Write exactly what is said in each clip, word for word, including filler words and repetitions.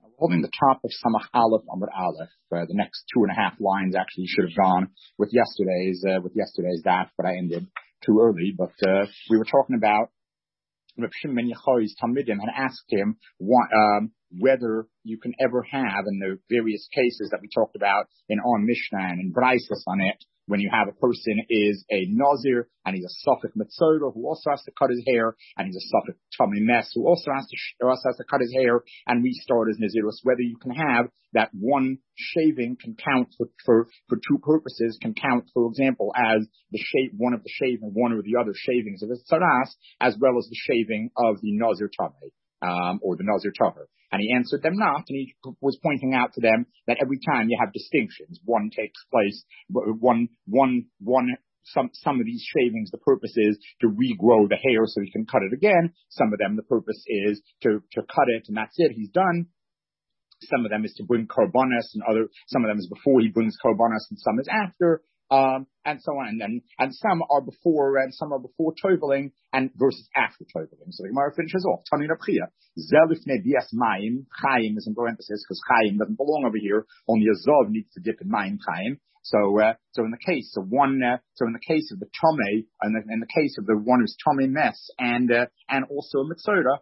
Holding the top of Samach Aleph Amud Aleph, uh, the next two and a half lines actually should have gone with yesterday's uh, with yesterday's daf, but I ended too early. But uh, we were talking about Reb Shimon Yehoi's Talmidim and asked him what, um, whether you can ever have, in the various cases that we talked about in our Mishnah and in Braisos on it, when you have a person is a Nazir and he's a Suffolk Mitzvah who also has to cut his hair, and he's a Suffolk Tummy Mess who also has to sh- also has to cut his hair and restart his Nazirus, whether you can have that one shaving can count for, for, for two purposes, can count, for example, as the shave, one of the shaving, one or the other shavings of his Tzaras, as well as the shaving of the Nazir Tummy, um, or the Nazir Tahor. And he answered them not, and he was pointing out to them that every time you have distinctions. One takes place, one, one, one, some, some of these shavings, the purpose is to regrow the hair so he can cut it again. Some of them, the purpose is to, to cut it, and that's it, he's done. Some of them is to bring korbanos, and other, some of them is before he brings korbanos, and some is after. Um, and so on, and then, and some are before, and some are before toveling, and versus after toveling. So the Gemara finishes off. Tani Rabchia, Zelifne bias mayim, Chaim is in parenthesis, because Chaim doesn't belong over here, only a Zov needs to dip in mayim Chaim. So, uh, so in the case of one, uh, so in the case of the Tomei, and in, in the case of the one who's Tomei Mess, and, uh, and also a Mitzvah,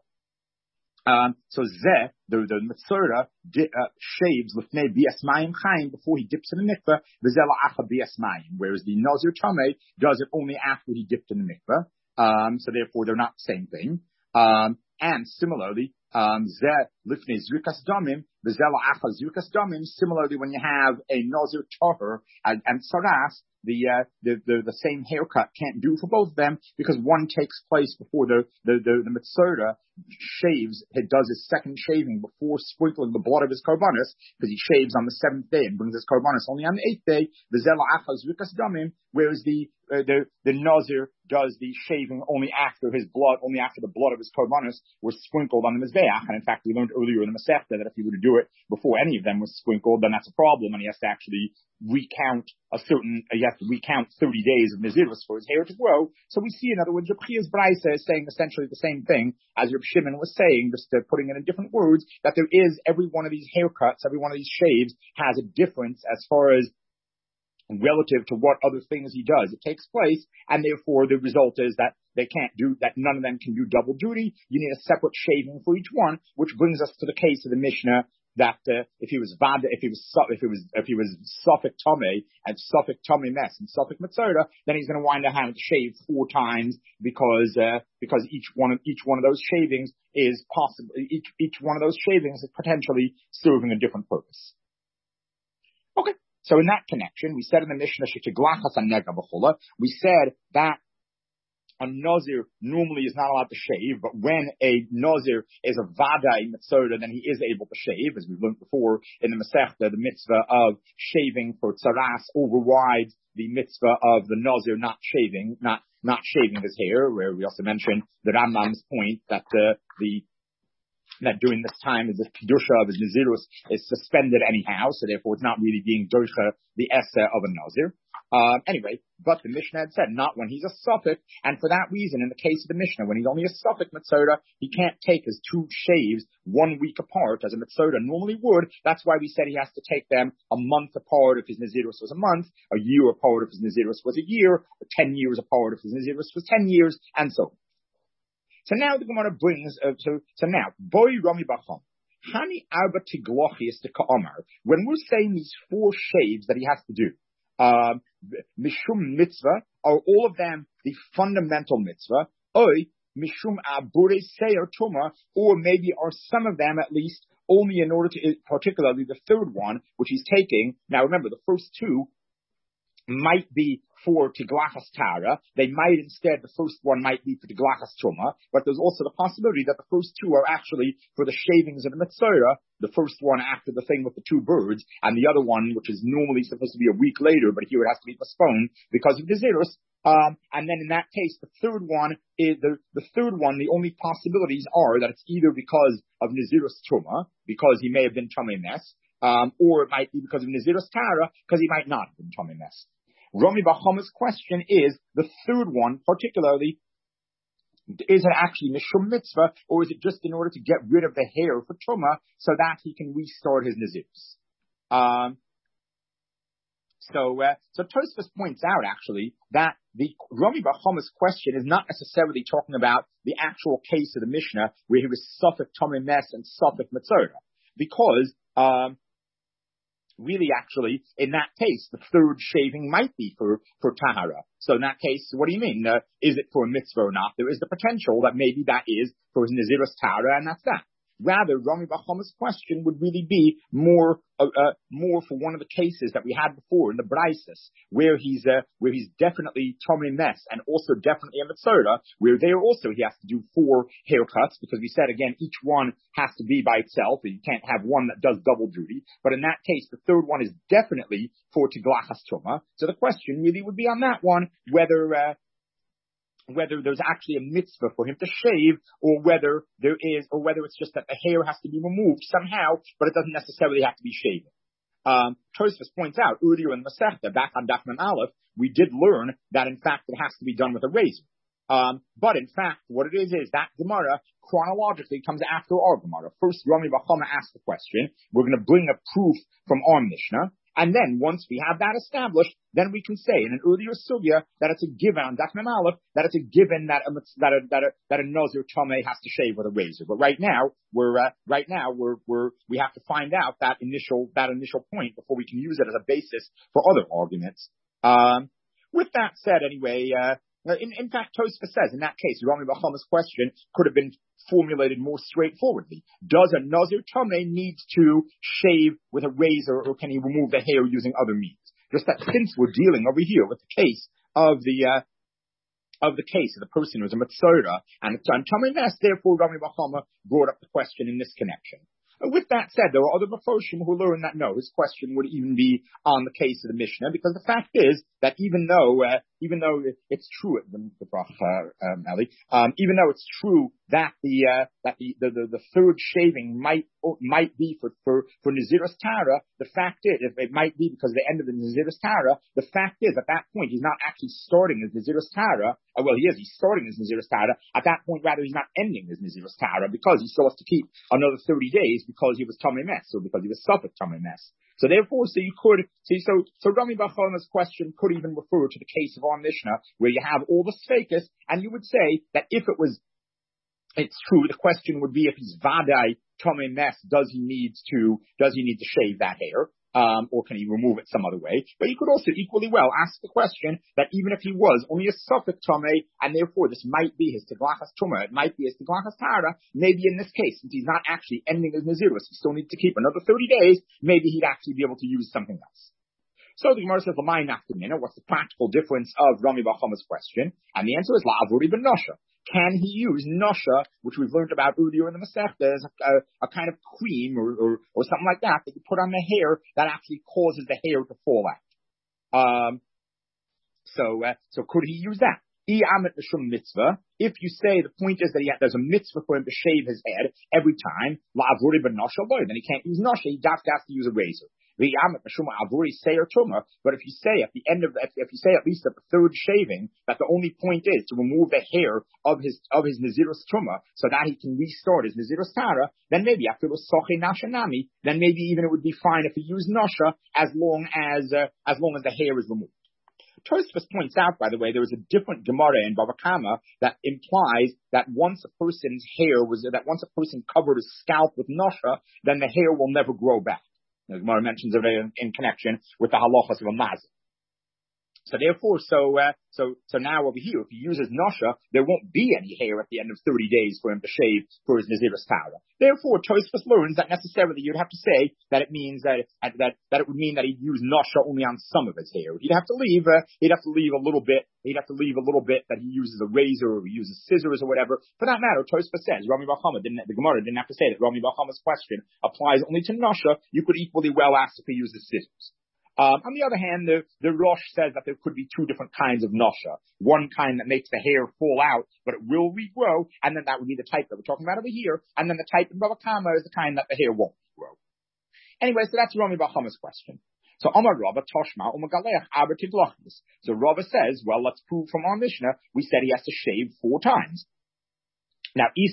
Um, so Zeh, the, the Mitzvah, di, uh, shaves Lifnei Bias Mayim Chaim before he dips in the mikveh, V'zela Acha Bias Mayim, whereas the Nazir Tomei does it only after he dipped in the mikveh. Um, so therefore they're not the same thing. Um, and similarly, um, Zeh Lifnei Zrikas Damim, V'zela Acha Zrikas Damim, similarly when you have a Nazir Tahor and, and Saras, The, uh, the, the, the same haircut can't do for both of them, because one takes place before the, the, the, the Mitzvah shaves, he does his second shaving before sprinkling the blood of his korbanos, because he shaves on the seventh day and brings his korbanos only on the eighth day, the Zela Achaz Rikas Damim, whereas the, uh, the, the Nazir does the shaving only after his blood, only after the blood of his korbanos was sprinkled on the Mizbeach. And in fact, we learned earlier in the Masechta that if he were to do it before any of them was sprinkled, then that's a problem, and he has to actually recount a certain, uh, you have to recount thirty days of Nazirus for his hair to grow. So we see, in other words, Reb Chia's Braisa is saying essentially the same thing as Reb Shimon was saying, just uh, putting it in different words, that there is every one of these haircuts, every one of these shaves has a difference as far as relative to what other things he does. It takes place, and therefore the result is that they can't do, that none of them can do double duty. You need a separate shaving for each one, which brings us to the case of the Mishnah, that uh, if he was Vada, if he was if he was if he was Suffolk Tomei and Suffolk Tomei Mess and Suffolk Mitzvah, then he's going to wind up having to shave four times because uh, because each one of each one of those shavings is possible. Each each one of those shavings is potentially serving a different purpose. Okay, so in that connection, we said in the Mishnah Shekiglachas Anega B'Chula, we said that a Nazir normally is not allowed to shave, but when a Nazir is a Vadai Mitzvah, then he is able to shave, as we've learned before in the Masechta, the mitzvah of shaving for Tzaras overrides the mitzvah of the Nazir not shaving, not, not shaving his hair, where we also mentioned the Rambam's point that uh, the that during this time the kedusha of his nazirus is suspended anyhow, so therefore it's not really being doicha the essa of a nazir. Uh, anyway, but the Mishnah had said not when he's a Suffolk, and for that reason, in the case of the Mishnah, when he's only a Suffolk Mitzvah, he can't take his two shaves one week apart as a Mitzvah normally would. That's why we said he has to take them a month apart if his nazirus was a month, a year apart if his nazirus was a year, or ten years apart if his nazirus was ten years, and so on. So now the Gemara brings, uh, so, so now, boy Rami Bacham, Hani Arba Tiglochias to Ka'amar, when we're saying these four shaves that he has to do, um, Mishum Mitzvah, are all of them the fundamental mitzvah, Oy, Mishum Abure Seir Tuma, or maybe are some of them at least only in order to, particularly the third one, which he's taking. Now remember, the first two might be for Tiglachas Tara. They might instead, the first one might be for Tiglachas Tuma, but there's also the possibility that the first two are actually for the shavings of the Mitzvah, the first one after the thing with the two birds, and the other one, which is normally supposed to be a week later, but here it has to be postponed because of the Zirus. Um, and then in that case, the third one is the, the third one, the only possibilities are that it's either because of Nazirus Tuma, because he may have been Tomei Mess, um, or it might be because of Nazirus Tara, because he might not have been Tomei Mess. Rami Bachama's question is the third one, particularly Is it actually mishum mitzvah, or is it just in order to get rid of the hair for truma so that he can restart his nazirus? Um, so, uh, so Tosfos points out actually that the Rami Bar Chama's question is not necessarily talking about the actual case of the Mishnah where he was suffolk tomei mes and suffolk mitzvah, because um, really, actually, in that case, the third shaving might be for, for tahara. So in that case, what do you mean? Uh, is it for a mitzvah or not? There is the potential that maybe that is for his nazirus tahara, and that's that. Rather, Rami Bar Chama's question would really be more, uh, uh, more for one of the cases that we had before in the Braisos, where he's, uh, where he's definitely tomei mes and also definitely a mitzvah, where there also he has to do four haircuts, because we said again, each one has to be by itself, and you can't have one that does double duty. But in that case, the third one is definitely for tiglachas truma. So the question really would be on that one, whether, uh, whether there's actually a mitzvah for him to shave, or whether there is, or whether it's just that the hair has to be removed somehow, but it doesn't necessarily have to be shaven. Um, Tosfos points out earlier in the Masechta, back on Daf Mem Aleph, we did learn that in fact it has to be done with a razor. Um, but in fact, what it is is that Gemara chronologically comes after our Gemara. First, Rami Bar Chama asked the question. We're going to bring a proof from our Mishnah. And then, once we have that established, then we can say in an earlier sugya that it's a given on Daf Mem Aleph, that it's a given that a that a that a, that a nazir tomei has to shave with a razor. But right now, we're uh, right now we're we're we have to find out that initial that initial point before we can use it as a basis for other arguments. Um, with that said, anyway. Uh, In, in fact, Tosfos says, in that case, Rami Bar Chama's question could have been formulated more straightforwardly. Does a nazir tomei need to shave with a razor, or can he remove the hair using other means? Just that since we're dealing over here with the case of the uh, of the case of the person who's a mitzvah and it's on tomei mes, therefore Rami Bar Chama brought up the question in this connection. With that said, there are other Mefoshim who learn that no, his question would even be on the case of the Mishnah, because the fact is that even though, uh, even though it's true, the, the uh, um, Ali, um, even though it's true that the uh, that the, the, the, the third shaving might might be for for for Nazirus Tara, the fact is it might be because of the end of the Nazirus Tara. The fact is at that point he's not actually starting as Nazirus Tara. Uh, well, he is. He's starting as Nazirus Tara. At that point, rather, he's not ending as Nazirus Tara, because he still has to keep another thirty days because he was tomei mes, or because he was suffolk tomei mes. So therefore, so you could see, so so Rami Bar Chama's question could even refer to the case of our Mishnah, where you have all the sfeikus, and you would say that if it was, it's true, the question would be if he's vadai tomei mes, does he need to does he need to shave that hair? Um, or can he remove it some other way? But you could also equally well ask the question that even if he was only a suffolk tomei, and therefore this might be his tiglachas truma, it might be his tiglachas tara, maybe in this case, since he's not actually ending his nazirus, he still needs to keep another thirty days, maybe he'd actually be able to use something else. So the Gemara says, "L'may nafkamina?" What's the practical difference of Rami Bar Chama's question? And the answer is la'avuri ben nosha. Can he use nosha, which we've learned about earlier in the Masechta, as a, a, a kind of cream or, or, or something like that that you put on the hair that actually causes the hair to fall out? Um, so, uh, so could he use that? Mitzvah. If you say the point is that he, there's a mitzvah for him to shave his head every time, la'avuri ben nosha loy, then he can't use nosha. He has to use a razor. But if you say at the end of, if, if you say at least at the third shaving, that the only point is to remove the hair of his, of his Nazirus Truma, so that he can restart his Nazirus Tara, then maybe after the Soche Nashanami, then maybe even it would be fine if he used Nasha, as long as, uh, as long as the hair is removed. Tosfos points out, by the way, there was a different Gemara in Bava Kama that implies that once a person's hair was, that once a person covered his scalp with Nasha, then the hair will never grow back. The Gemara mentions it in, in connection with the halachas of a mazah. So therefore, so, uh, so, so now over here, if he uses nosha, there won't be any hair at the end of thirty days for him to shave for his Nazirus Tara. Therefore, Tosfos learns that necessarily you'd have to say that it means that, that, that it would mean that he'd use nosha only on some of his hair. He'd have to leave, uh, he'd have to leave a little bit, he'd have to leave a little bit that he uses a razor or he uses scissors or whatever. For that matter, Tosfos says, Rami Bar Chama didn't, the Gemara didn't have to say that Rami Bar Chama's question applies only to nosha. You could equally well ask if he uses scissors. Um, on the other hand, the, the Rosh says that there could be two different kinds of nosha. One kind that makes the hair fall out, but it will regrow, and then that would be the type that we're talking about over here, and then the type in Bava Kama is the kind that the hair won't grow. Anyway, so that's Rami Bar Chama's question. So Amar Rava Toshma Umagaleach Aber Tivlachis. So Rava says, well, let's prove from our Mishnah, we said he has to shave four times. Now, if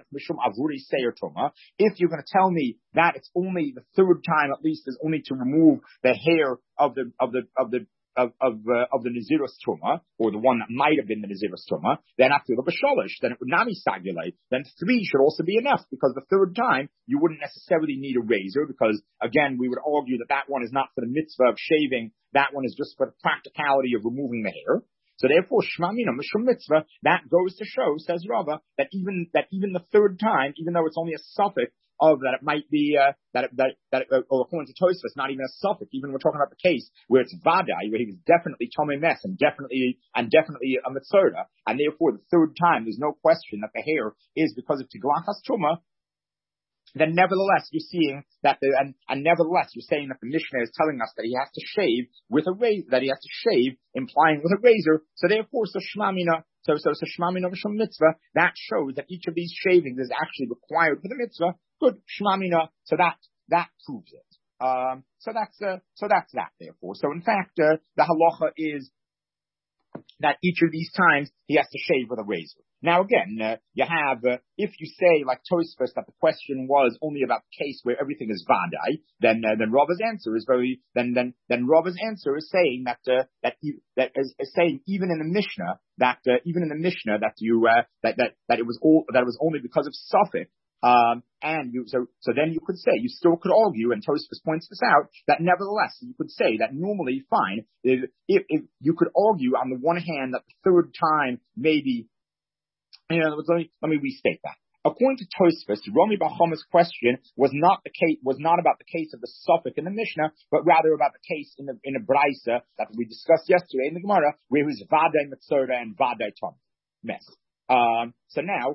you're going to tell me that it's only the third time, at least, is only to remove the hair of the of the of the of of, uh, of the Nazirus Truma, or the one that might have been the Nazirus Truma, then after the Basholish, then it would not be sagulate. Then three should also be enough, because the third time you wouldn't necessarily need a razor, because again we would argue that that one is not for the mitzvah of shaving. That one is just for the practicality of removing the hair. So therefore, Shmamina Mishum Mitzvah, that goes to show, says Rava, that even that even the third time, even though it's only a suffix of that it might be uh, that it, that that uh, or according to Tosfos, not even a suffix. Even we're talking about the case where it's Vadai, where he was definitely Tomei Mes and definitely and definitely a Mitzvah, and therefore the third time there's no question that the hair is because of Tiglachas Truma. Then nevertheless you're seeing that the and, and nevertheless you're saying that the Mishnah is telling us that he has to shave with a razor, that he has to shave, implying with a razor. So therefore, so Shmamina, so so so Shmamina V'Shum Mitzvah, that shows that each of these shavings is actually required for the mitzvah. Good Shmamina, so that that proves it. Um, so that's uh, so that's that. Therefore, so in fact, uh, the halacha is that each of these times he has to shave with a razor. Now again, uh, you have, uh, if you say, like Tosfos, that the question was only about the case where everything is Vadai, then, uh, then Rava's answer is very, then, then, then Rava's answer is saying that, uh, that, you, that is, is saying even in the Mishnah, that, uh, even in the Mishnah, that you, uh, that, that, that it was all, that it was only because of suffix. Um, and you, so, so then you could say, you still could argue, and Tosfos points this out, that nevertheless, you could say that normally, fine, if, if, if you could argue on the one hand that the third time maybe, you know, let me, let me restate that. According to Tosfos, Rami bar Choma's question was not the case, was not about the case of the suffix in the Mishnah, but rather about the case in the, in the Braisa that we discussed yesterday in the Gemara, where it was Vadai Mitzvah and Vadai Tom Mes. Um, so now,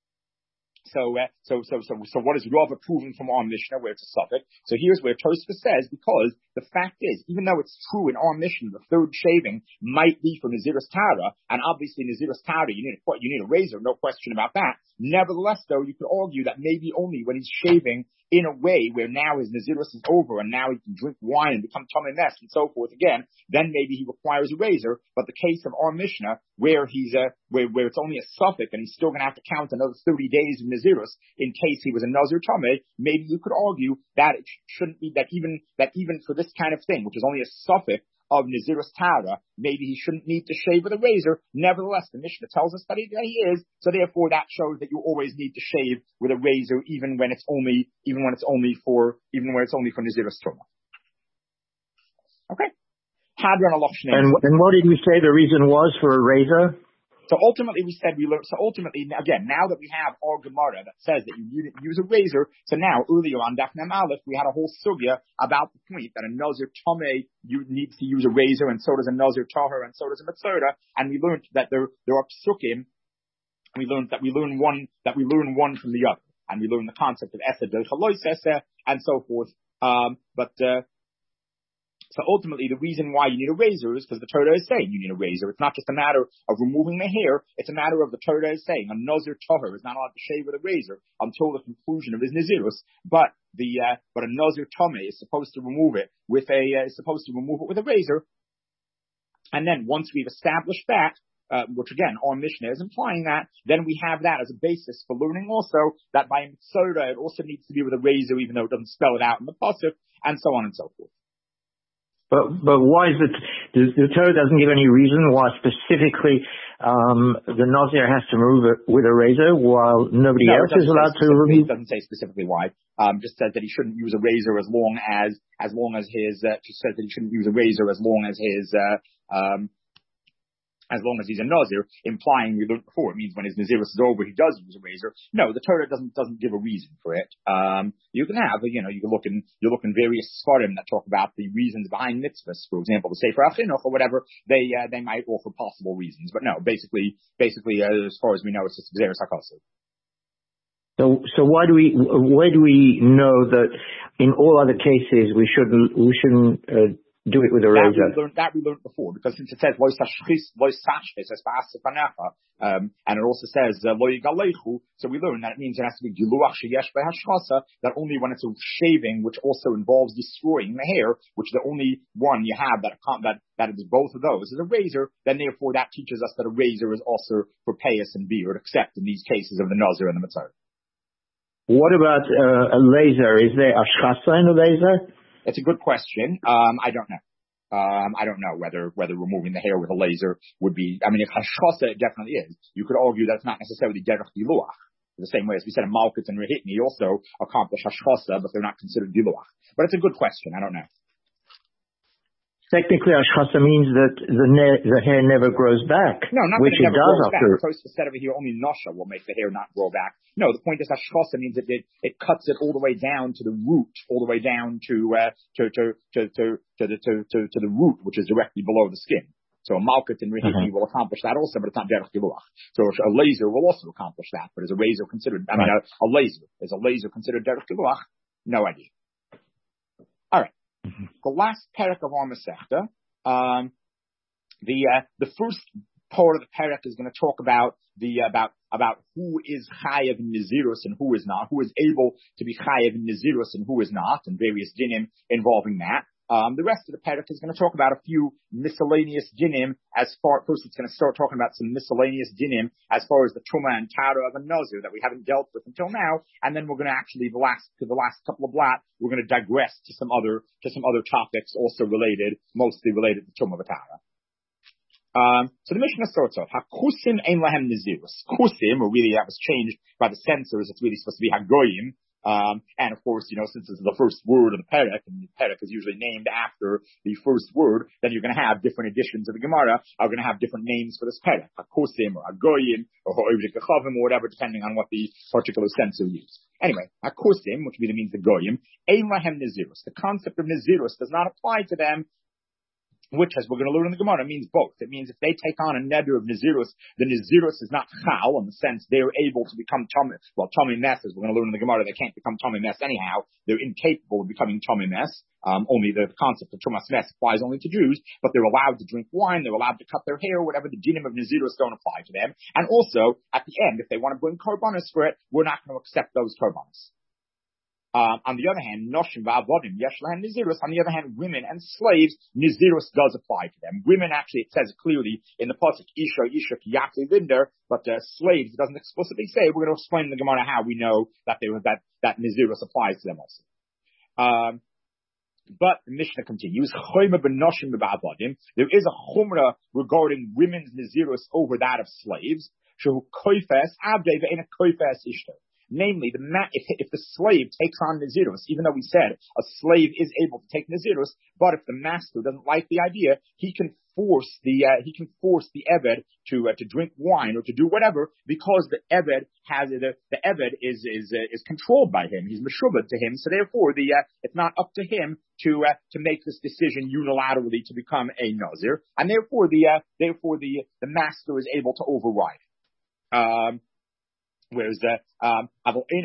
So, uh, so, so, so, so what is Rava proving from our Mishnah where it's a suffix? So here's where Tosfos says, because the fact is, even though it's true in our Mishnah, the third shaving might be for Naziris Tara, and obviously Naziris Tara, you need a, you need a razor, no question about that. Nevertheless, though, you could argue that maybe only when he's shaving in a way where now his Naziris is over and now he can drink wine and become Tomei Mes and so forth again, then maybe he requires a razor. But the case of our Mishnah, where he's a, where, where it's only a suffix and he's still going to have to count another thirty days of Naziris in case he was a Nazir Tomei, maybe you could argue that it shouldn't be, that even, that even for this kind of thing, which is only a suffix of Naziris Tara, maybe he shouldn't need to shave with a razor. Nevertheless, the Mishnah tells us that he, that he is, so therefore that shows that you always need to shave with a razor, even when it's only, even when it's only for, even when it's only for Naziris Truma. Okay? Hadron And, and what did you say the reason was for a razor? So ultimately we said we learned, so ultimately, again, now that we have our Gemara that says that you use a razor, so now earlier on Daf Mem Aleph, we had a whole sugya about the point that a Nazir Tomei you needs to use a razor, and so does a Nazir Tahor, and so does a Mitzvah, and we learned that there, there are psukim, we learned that we learn one, that we learn one from the other, and we learn the concept of Esed Del Chalois Esed, and so forth, um, but, uh, So ultimately, the reason why you need a razor is because the Torah is saying you need a razor. It's not just a matter of removing the hair. It's a matter of the Torah is saying a Nazir Tahor is not allowed to shave with a razor until the conclusion of his Nazirus. But the uh, but a Nazir Tomei is supposed to remove it with a uh, is supposed to remove it with a razor. And then once we've established that, uh, which again our Mishnah is implying that, then we have that as a basis for learning also that by Mitzvah it also needs to be with a razor, even though it doesn't spell it out in the pasuk, and so on and so forth. But but why is it, the, the Torah doesn't give any reason why specifically um, the Nazir has to remove it with a razor while nobody no, else is allowed to remove? It doesn't say specifically why. Um, just says that he shouldn't use a razor as long as, as long as his, uh, just says that he shouldn't use a razor as long as his, uh, um, as long as he's a Nazir, implying we learned before, it means when his Nazirus is over, he does use a razor. No, the Torah doesn't, doesn't give a reason for it. Um, you can have, you know, you can look in, you look in various Sfarim that talk about the reasons behind mitzvahs. For example, the Sefer HaChinuch or whatever, they, uh, they might offer possible reasons. But no, basically, basically, uh, as far as we know, it's just Xeris HaKaseh. So, so why do we, where do we know that in all other cases we shouldn't, we shouldn't, uh, do it with a that razor. We learned, that we learned before, because since it says lo yisachis, lo yisachis, um, and it also says uh, lo yigalechu, so we learned that it means it has to be giluach sheyesh behashchasa, that only when it's a shaving, which also involves destroying the hair, which the only one you have that that that is both of those is a razor. Then therefore that teaches us that a razor is also for payas and beard, except in these cases of the nazir and the mitzvah. What about uh, a laser? Is there ashchasa in a laser? It's a good question. Um, I don't know. Um, I don't know whether whether removing the hair with a laser would be. I mean, if hashchasa, it definitely is. You could argue that it's not necessarily derech diluach. The same way as we said, Malkut and Rehitni also accomplish hashchasa, but they're not considered diluach. But it's a good question. I don't know. Technically, ashchasa means that the, ne- the hair never grows back. No, not which that it, it never does grows after. back. Tosfos said over here only nosha will make the hair not grow back. No, the point is ashchasa means that it, it cuts it all the way down to the root, all the way down to uh, to, to, to, to, to, the, to, to, to the root, which is directly below the skin. So a malkut and rehitni uh-huh. will accomplish that also, but it's not derech diluach. So a laser will also accomplish that, but is a razor considered? I mean, right. a, a laser is a laser considered derech diluach? No idea. All right, mm-hmm. The last parak of our Masechta. Um, the, uh, the first part of the parak is going to talk about the, about, about who is chayav in Nazirus and who is not, who is able to be chayav in Nazirus and who is not, and various dinim involving that. Um, the rest of the parak is going to talk about a few miscellaneous dinim as far, first it's going to start talking about some miscellaneous dinim as far as the truma and tara of a nazir that we haven't dealt with until now, and then we're going to actually, the last, to the last couple of blat, we're going to digress to some other, to some other topics also related, mostly related to truma and tara. Um, so the Mishnah starts off, Hakusim ein lahem nazirus. Kusim, or really that was changed by the censors, it's really supposed to be Hagoyim. Um, and of course, you know, since this is the first word of the Perek, and the Perek is usually named after the first word, then you're going to have different editions of the Gemara are going to have different names for this Perek, Hakosim or Hagoyim or Ha'ovik Kachavim or whatever, depending on what the particular censor used. Anyway, Hakosim, which really means the Goyim, Ein Lahem Nazirus. The concept of Nazirus does not apply to them, which, as we're going to learn in the Gemara, means both. It means if they take on a neder of Nazirus, the Nazirus is not chal, in the sense they're able to become Tomei, well, Tomei Mes, as we're going to learn in the Gemara, they can't become Tomei Mes anyhow. They're incapable of becoming Tomei Mes. Um, only the concept of Tumas Mes applies only to Jews, but they're allowed to drink wine, they're allowed to cut their hair, whatever the dinim of Nazirus don't apply to them. And also, at the end, if they want to bring korbanos for it, we're not going to accept those korbanos. Um, on the other hand, noshim va'avodim yesh lahem nizirus. On the other hand, women and slaves, nizirus does apply to them. Women, actually, it says it clearly in the pasuk isha isha kiyakli linder, but uh, slaves, it doesn't explicitly say. We're going to explain in the Gemara how we know that they that that nizirus applies to them also. Um, but the Mishnah continues. There is a chumrah regarding women's nizirus over that of slaves. Shehu koifes abdei ve'ena koifes ishto. Namely, the ma- if, if the slave takes on Nazirus, even though we said a slave is able to take Nazirus, but if the master doesn't like the idea, he can force the uh, he can force the Eved to uh, to drink wine or to do whatever, because the Eved has the the Eved is is uh, is controlled by him. He's meshubed to him, so therefore the uh, it's not up to him to uh, to make this decision unilaterally to become a Nazir, and therefore the uh, therefore the the master is able to override. Um, Whereas the um, but he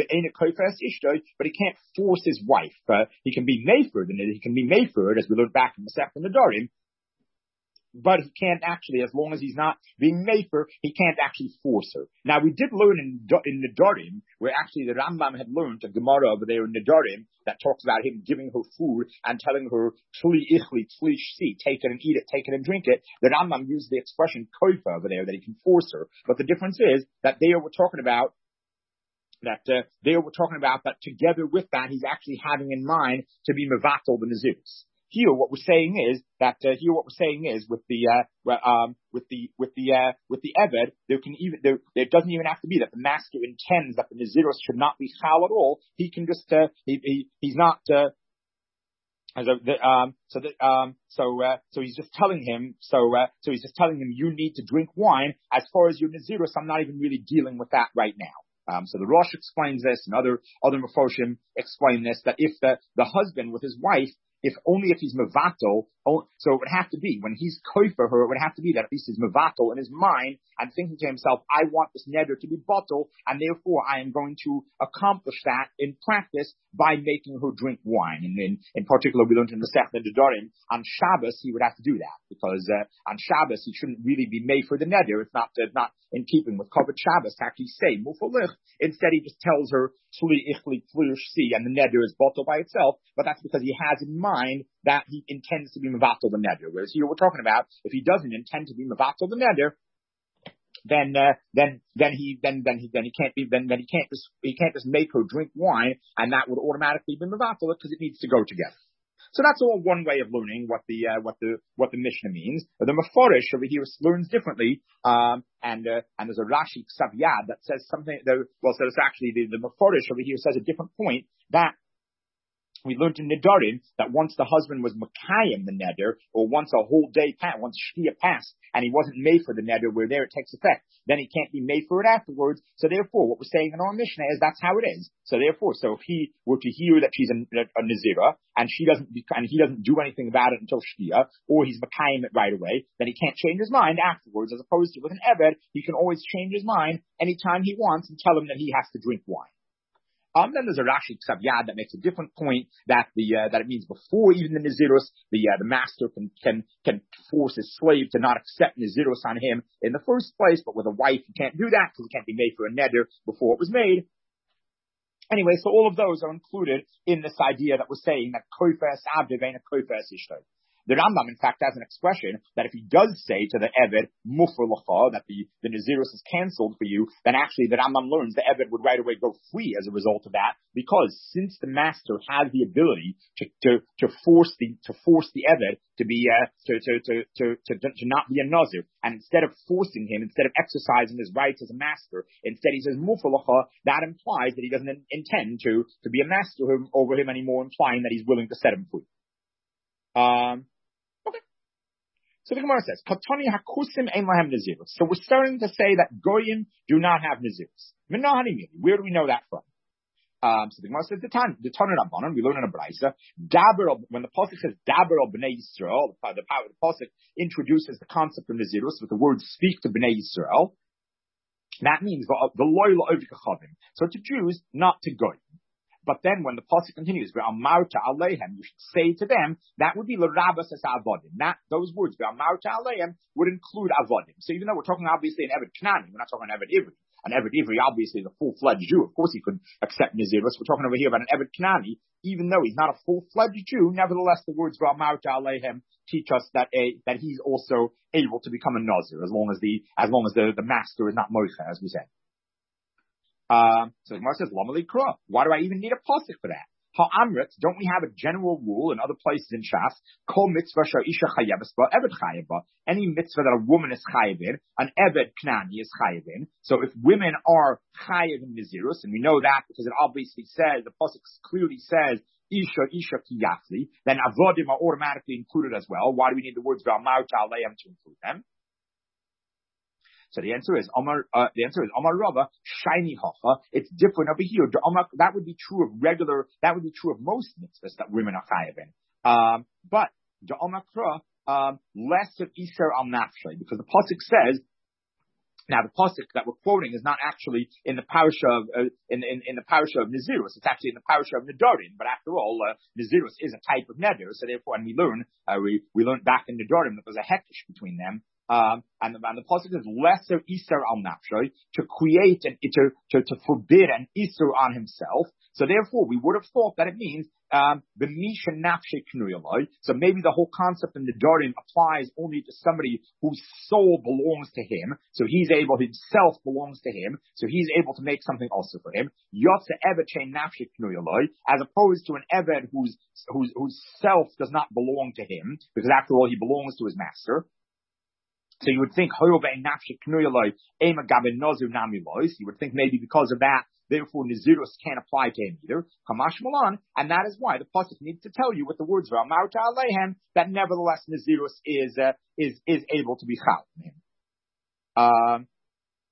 can't force his wife. Uh, he can be meifered, and he can be meifered, as we learned back in Masechta Nedarim. But he can't actually, as long as he's not being meifer, he can't actually force her. Now, we did learn in in Nedarim, where actually the Rambam had learned a Gemara over there in Nedarim that talks about him giving her food and telling her tli ichli tli shsi, take it and eat it, take it and drink it. The Rambam used the expression koifa over there, that he can force her. But the difference is that there we're talking about that uh, there we're talking about that together with that he's actually having in mind to be mevatel the Nazirus. Here, what we're saying is that uh, here, what we're saying is with the uh, um, with the with the uh, with the Eved, there can even there, there doesn't even have to be that the master intends that the Nazirus should not be chal at all. He can just uh, he, he he's not uh, as a the, um so that um so uh, so he's just telling him so uh, so he's just telling him you need to drink wine. As far as your Nazirus, I'm not even really dealing with that right now. Um, so the Rosh explains this, and other other Mefoshim explain this, that if the, the husband with his wife if only if he's mevatel. So it would have to be when he's koifer her, it would have to be that at least he's mevatel in his mind and thinking to himself, I want this neder to be bottle, and therefore I am going to accomplish that in practice by making her drink wine. And in, in particular, we learned in the Sechta Nedarim, on Shabbos he would have to do that, because uh, on Shabbos he shouldn't really be made for the neder. It's not uh, not in keeping with Kavod Shabbos to actually say mufalich. Instead, he just tells her Shli Ichli Pliush Si, and the neder is bottle by itself. But that's because he has in mind that he intends to be mevatel the neder. Whereas here we're talking about if he doesn't intend to be mevatel the neder, then uh, then then he then then he then he can't be then then he can't just he can't just make her drink wine, and that would automatically be mevatel because it needs to go together. So that's all one way of learning what the uh, what the what the Mishnah means. The Meforish over here learns differently, um, and uh, and there's a Rashi Ksav Yad that says something. That, well, so it's actually the, the Meforish over here says a different point, that we learned in Nedarim that once the husband was Makayim the neder, or once a whole day passed, once Shkia passed, and he wasn't made for the neder, where there it takes effect, then he can't be made for it afterwards. So therefore, what we're saying in our Mishnah is that's how it is. So therefore, so if he were to hear that she's a, a, a Nazira, and she doesn't, and he doesn't do anything about it until Shkia, or he's Makayim it right away, then he can't change his mind afterwards, as opposed to with an Eved, he can always change his mind anytime he wants and tell him that he has to drink wine. Um, then there's a Rashi Ksav Yad that makes a different point, that the uh, that it means before even the Nazirus, the uh, the master can can can force his slave to not accept Nazirus on him in the first place, but with a wife he can't do that because he can't be made for a neder before it was made. Anyway, so all of those are included in this idea that we're saying that koifes abdiv ain't a koifes ishtay. The Rambam, in fact, has an expression that if he does say to the Eved, mufar l'cha, that the, the Nazirus is cancelled for you, then actually the Rambam learns the Eved would right away go free as a result of that, because since the master has the ability to, to, to force the, to force the Eved to be, uh, to, to, to, to, to, to not be a Nazir, and instead of forcing him, instead of exercising his rights as a master, instead he says mufar l'cha, that implies that he doesn't intend to, to be a master over him anymore, implying that he's willing to set him free. Um, So the Gemara says, Katani hakusim ein lahem nazirus. So we're starting to say that goyim do not have nazirus. Where do we know that from? Um, so the Gemara says, the Tan, the Tanur Rabbanan, we learn in a Braisa, Daber, when the Pasuk says Daber al Bnei Yisrael, the, the, the Pasuk introduces the concept of nazirus with the word speak to Bnei Yisrael. That means the loyal ovikachavim. So to Jews, not to goyim. But then when the pasuk continues, "Ve'amarta aleihem," you should say to them, that would be l'rabas as avodim. That those words, "Ve'amarta aleihem," would include avodim. So even though we're talking obviously an Eved Knani, we're not talking an Eved Ivri. An Eved Ivri obviously is a full-fledged Jew. Of course he could accept Nazirus. We're talking over here about an Eved Knani. Even though he's not a full-fledged Jew, nevertheless the words "Ve'amarta aleihem" teach us that a that he's also able to become a Nazir as long as the as long as the, the master is not moicha, as we said. Um, so the Gemara says, Lama likra. Why do I even need a pasuk for that? Ha'amrit, don't we have a general rule in other places in Shas? Kol mitzvah sha'isha chayebes ba, eved chayeba. Any mitzvah that a woman is chayev in, an eved knani is chayev in. So if women are chayev in Nazirus, and we know that because it obviously says, the pasuk clearly says, Isha, Isha ki yachli, then avodim are automatically included as well. Why do we need the words v'amar ta'aleim to include them? So the answer is Omar. Uh, the answer is Omar Rava shiny hacha. It's different over here. That would be true of regular. That would be true of most mitzvahs that women are chayav in. Um, but the Omar Kra um, less of Iser al nafshay, because the pasuk says. Now the pasuk that we're quoting is not actually in the parasha of uh, in, in in the parasha of Nazirus. It's actually in the parasha of Nedarim. But after all, uh, Nazirus is a type of neder. So therefore, and we learn uh, we we learned back in Nedarim that there's a hekesh between them. Um, and the, and the pasuk is lesser Iser al nafshay, to create and to, to to forbid an Iser on himself. So therefore, we would have thought that it means um b'misha nafshay knuyaloi. So maybe the whole concept in Nedarim applies only to somebody whose soul belongs to him. So he's able, himself belongs to him. So he's able to make something also for him. Yotze eved shein nafshay knuyaloi, as opposed to an eved whose whose whose self does not belong to him, because after all, he belongs to his master. So you would think, you would think maybe because of that, therefore Nazirus can't apply to him either. Kamash Malan, and that is why the pasuk needs to tell you with the words V'amarta aleihem that nevertheless Nazirus is uh, is is able to be chal from him. Um.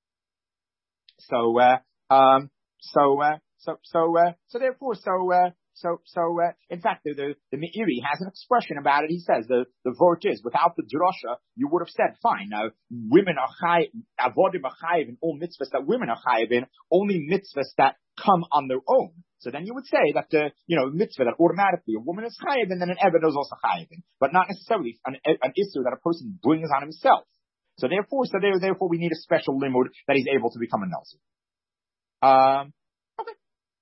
So uh, um. So uh, so so uh, so therefore so uh, So, so uh, in fact, the, the, the Meiri has an expression about it. He says the, the vort is, without the drasha, you would have said, fine, now, women are chayiv, avodim are chayiv in all mitzvahs that women are chayiv in, only mitzvahs that come on their own. So then you would say that the, you know, mitzvah that automatically a woman is chayiv and then an eved is also chayiv in, but not necessarily an, an issue that a person brings on himself. So therefore, so there, therefore we need a special limud that he's able to become a nazir. Um, okay.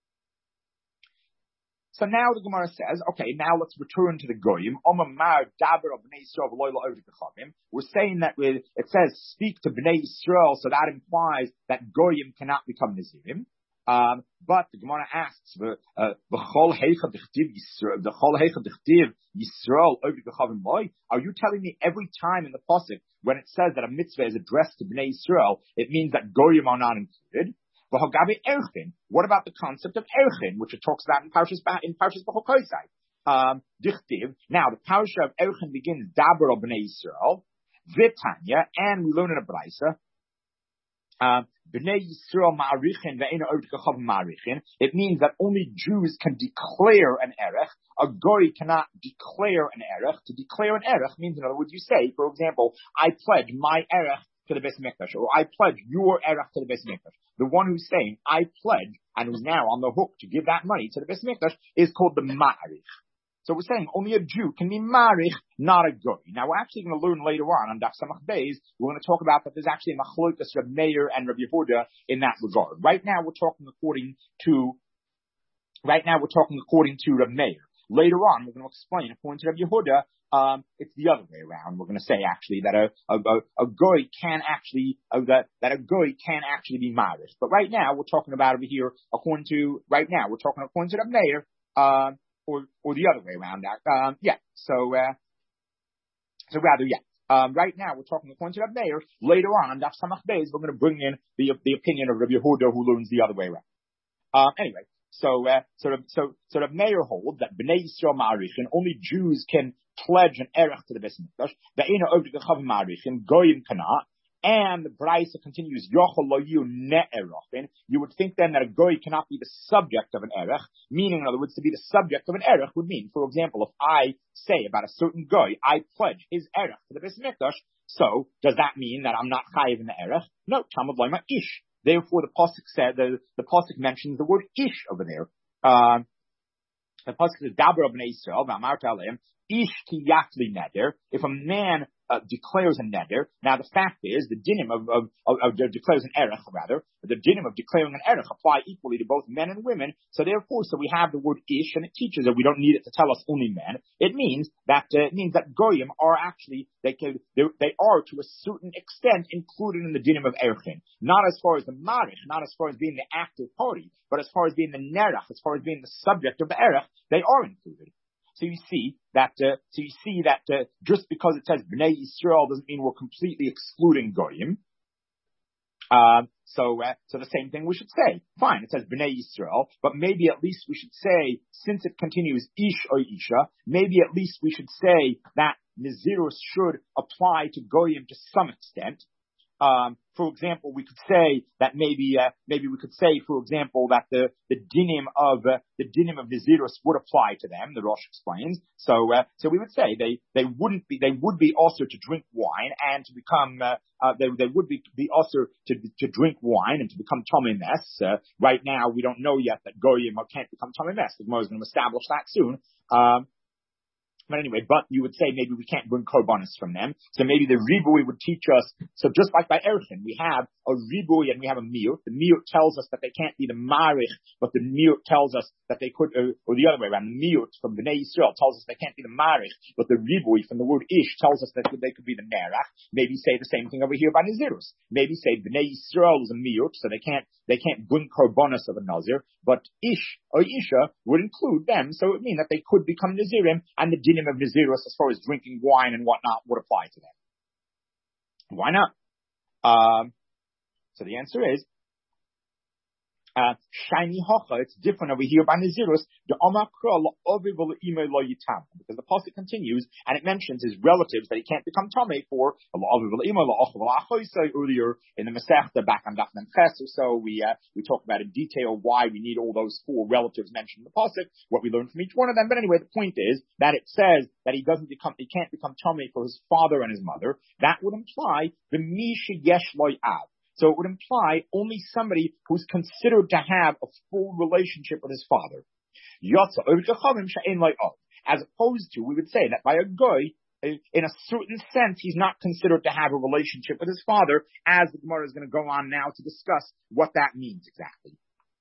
So now the Gemara says, okay, now let's return to the goyim. We're saying that with, it says speak to Bnei Yisrael, so that implies that goyim cannot become nazirim. Um, but the Gemara asks, uh, are you telling me every time in the pasuk when it says that a mitzvah is addressed to Bnei Yisrael, it means that goyim are not included? What about the concept of Erchin, which it talks about in Parshas in Parshas B'chokoisai? Um, Dichtiv. Now the Parsha of Erchin begins Daber of Bnei Yisrael, Vitanya, and we learn in a Brisa. Um, Bnei Yisrael ma'arichin ve'ena ortikachav ma'arichin. It means that only Jews can declare an erech. A goy cannot declare an erech. To declare an erech means, in other words, you say, for example, I pledge my erech to the Beis Mikdash, or I pledge your erech to the Beis Mikdash. The one who's saying, I pledge, and who's now on the hook to give that money to the Beis Mikdash, is called the ma'arich. So we're saying only a Jew can be ma'arich, not a goy. Now we're actually going to learn later on, on Daf Samach Beis, we're going to talk about that there's actually a machlokas Reb Meir and Reb Yehuda in that regard. Right now we're talking according to, right now we're talking according to Reb Meir. Later on, we're going to explain, according to Reb Yehuda, um, it's the other way around. We're going to say actually that a a, a, a goy can actually uh, that that a goy can actually be ma'arish. But right now, we're talking about over here according to right now we're talking according to Reb Meir, uh, or or the other way around. Um, yeah. So uh, so rather yeah. Um, right now, we're talking according to Reb Meir. Later on, on Daf Samach Beis, we're going to bring in the the opinion of Reb Yehuda, who learns the other way around. Um, anyway. So, uh, sort of, so, sort of, Meir holds that Bnei Yisrael ma'arichin, only Jews can pledge an erech to the Beis Mikdash. Ve'ena ovdik chav ma'arichin, goyim cannot. And the Brisa continues, Yochel lo yu ne'erochin. You would think then that a goy cannot be the subject of an erech, meaning, in other words, to be the subject of an erech would mean, for example, if I say about a certain goy, I pledge his erech to the Beis Mikdash, so does that mean that I'm not chayiv in the erech? No, Talmud loyma ish. Therefore, the pasuk said the the pasuk mentions the word ish over there. Um, the pasuk says Daber of Bnei Yisrael v'amarta aleim ish ki yatli neder. If a man uh, declares a neder, now the fact is the dinim of of, of, of declares an erech rather the dinim of declaring an erech apply equally to both men and women. So therefore, so we have the word ish, and it teaches that we don't need it to tell us only men. It means that uh, it means that goyim are actually they can they, they are to a certain extent included in the dinim of erchin. Not as far as the marich, not as far as being the active party, but as far as being the nerach, as far as being the subject of the erech, they are included. So you see that, uh, so you see that uh, just because it says Bnei Yisrael doesn't mean we're completely excluding goyim. Um, so, uh, so the same thing we should say. Fine, it says Bnei Yisrael, but maybe at least we should say, since it continues ish or isha, maybe at least we should say that Nazirus should apply to goyim to some extent. Um, for example, we could say that maybe, uh, maybe we could say, for example, that the, the dinim of, uh, the dinim of Nazirus would apply to them, the Rosh explains. So, uh, so we would say they, they wouldn't be, they would be also to drink wine and to become, uh, uh, they, they would be, be also to, to drink wine and to become Tomei Mes. Uh, right now, we don't know yet that Goyim can't become Tomei Mes. The Gemara is going to establish that soon. Um, But anyway, but you would say maybe we can't bring korbanos from them. So maybe the ribui would teach us. So just like by Erchin, we have a ribui and we have a miut. The miut tells us that they can't be the marich, but the miut tells us that they could, uh, or the other way around. The miut from Bnei Yisrael tells us they can't be the marich, but the ribui from the word ish tells us that they could be the nerach. Maybe say the same thing over here by Nazirus. Maybe say Bnei Yisrael is a miut, so they can't they can't bring korbanos of a nazir, but ish or isha would include them, so it would mean that they could become nazirim, and the dinim of nazirus as far as drinking wine and whatnot would apply to them. Why not? Um, so the answer is, Uh, shiny hocha, it's different over here by Nazirus, the Omakra Ovival Ime Lo Yitam, because the pasuk continues and it mentions his relatives that he can't become Tomei for earlier in the Masechta back on Daf Ches or so. We uh, we talk about in detail why we need all those four relatives mentioned in the pasuk, what we learn from each one of them. But anyway, the point is that it says that he doesn't become, he can't become Tomei for his father and his mother. That would imply the Misha Yesh Lo Av. So it would imply only somebody who's considered to have a full relationship with his father. As opposed to, we would say that by a goy, in a certain sense, he's not considered to have a relationship with his father, as the Gemara is going to go on now to discuss what that means exactly.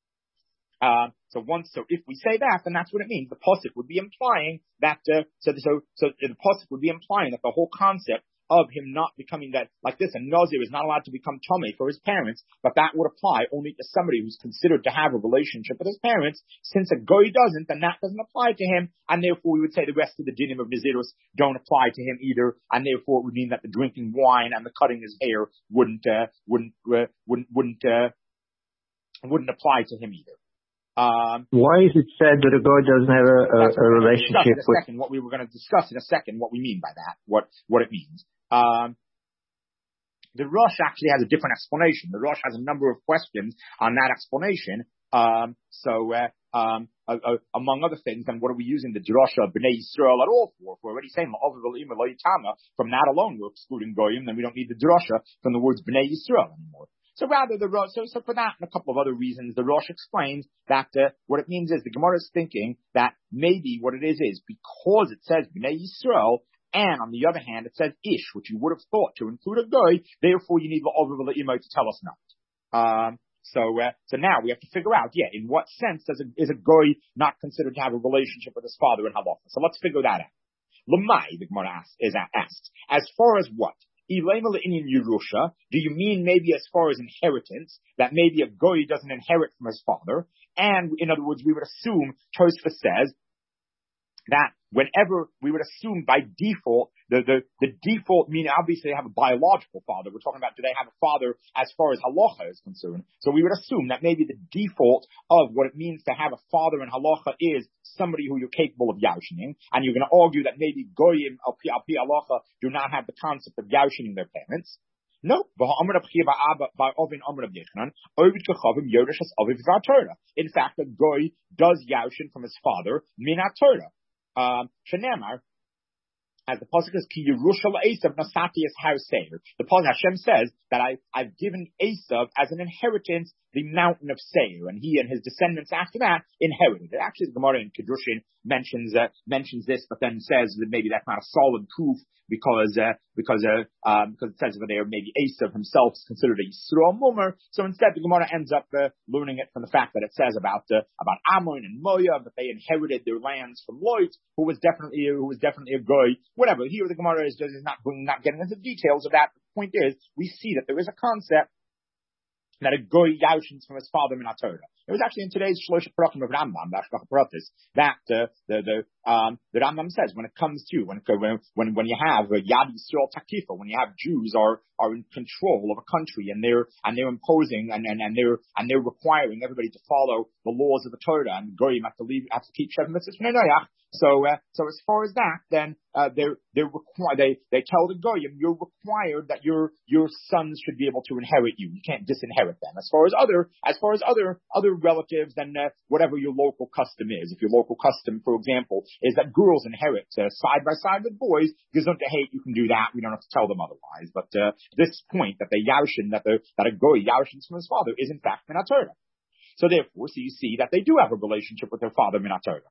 Uh, so once, so if we say that, then that's what it means. The pasuk would be implying that, uh, so, so, so the pasuk would be implying that the whole concept of him not becoming that, like this, a Nazir is not allowed to become Tomei for his parents, but that would apply only to somebody who's considered to have a relationship with his parents. Since a Goy doesn't, then that doesn't apply to him, and therefore we would say the rest of the dinim of Nazirus don't apply to him either, and therefore it would mean that the drinking wine and the cutting his hair wouldn't, uh, wouldn't, uh, wouldn't, wouldn't, uh, wouldn't apply to him either. Um, Why is it said that a Goy doesn't have a, a, a relationship with... Second, what we were going to discuss in a second, what we mean by that, what, what it means. Um, the Rosh actually has a different explanation. The Rosh has a number of questions on that explanation. Um, so, uh, um, uh, uh, among other things, and what are we using the drasha of Bnei Yisrael at all for? If we're already saying from that alone we're excluding Goyim, then we don't need the drasha from the words Bnei Yisrael anymore. So rather, the Rosh, so, so for that and a couple of other reasons, the Rosh explains that uh, what it means is the Gemara is thinking that maybe what it is is because it says Bnei Yisrael, and on the other hand, it says ish, which you would have thought to include a goy. Therefore, you need la'over v'la'imo to tell us not. Um, so, uh, so now we have to figure out, yeah, in what sense does a, is a goy not considered to have a relationship with his father in halacha? So let's figure that out. Lamai, the Gemara asks, is asked, as far as what? Ilema le'inyan Yerusha, do you mean maybe as far as inheritance, that maybe a goy doesn't inherit from his father? And in other words, we would assume, Tosfos says, that whenever we would assume by default, the, the, the default meaning, obviously they have a biological father. We're talking about, do they have a father as far as halacha is concerned? So we would assume that maybe the default of what it means to have a father in halacha is somebody who you're capable of yaushing. And you're going to argue that maybe goyim, al pi halacha, do not have the concept of yaushing their parents. No. In fact, a goy does yaushin from his father, minat Torah. Um, as the pasuk says, "Ki Yerushal Esav Nasati es Hauseir." The pasuk Hashem says that I, I've given Esav as an inheritance the mountain of Seir, and he and his descendants after that inherited it. Actually, the Gemara in Kedushin mentions uh, mentions this, but then says that maybe that's not a solid proof because uh, because uh, um, because it says over there maybe Esav himself is considered a Yisrael Mummer. So instead, the Gemara ends up uh, learning it from the fact that it says about uh, about Ammon and Moab that they inherited their lands from Lot, who was definitely who was definitely a goy. Whatever. Here, the Gemara is just is not not getting into details of that. The point is, we see that there is a concept that a goy yaushins from his father min Torah. It was actually in today's Shlosh Parachim of Rambam, that uh, the the um, the Rambam says when it comes to when when when you have a Yad Yisrael Takifa, when you have Jews are are in control of a country and they're and they're imposing and, and, and they're and they're requiring everybody to follow the laws of the Torah, and goyim have to leave have to keep Sheva Mitzvahs Bnei Noach. So, uh, so as far as that, then, uh, they're, they're required, they, they tell the goyim, you're required that your, your sons should be able to inherit you. You can't disinherit them. As far as other, as far as other, other relatives, then, uh, whatever your local custom is. If your local custom, for example, is that girls inherit, uh, side by side with boys, gesund to hate, you can do that. We don't have to tell them otherwise. But, uh, this point that the yaushin, that the, that a goy yaushins from his father is in fact minat Torah. So therefore, so you see that they do have a relationship with their father minat Torah.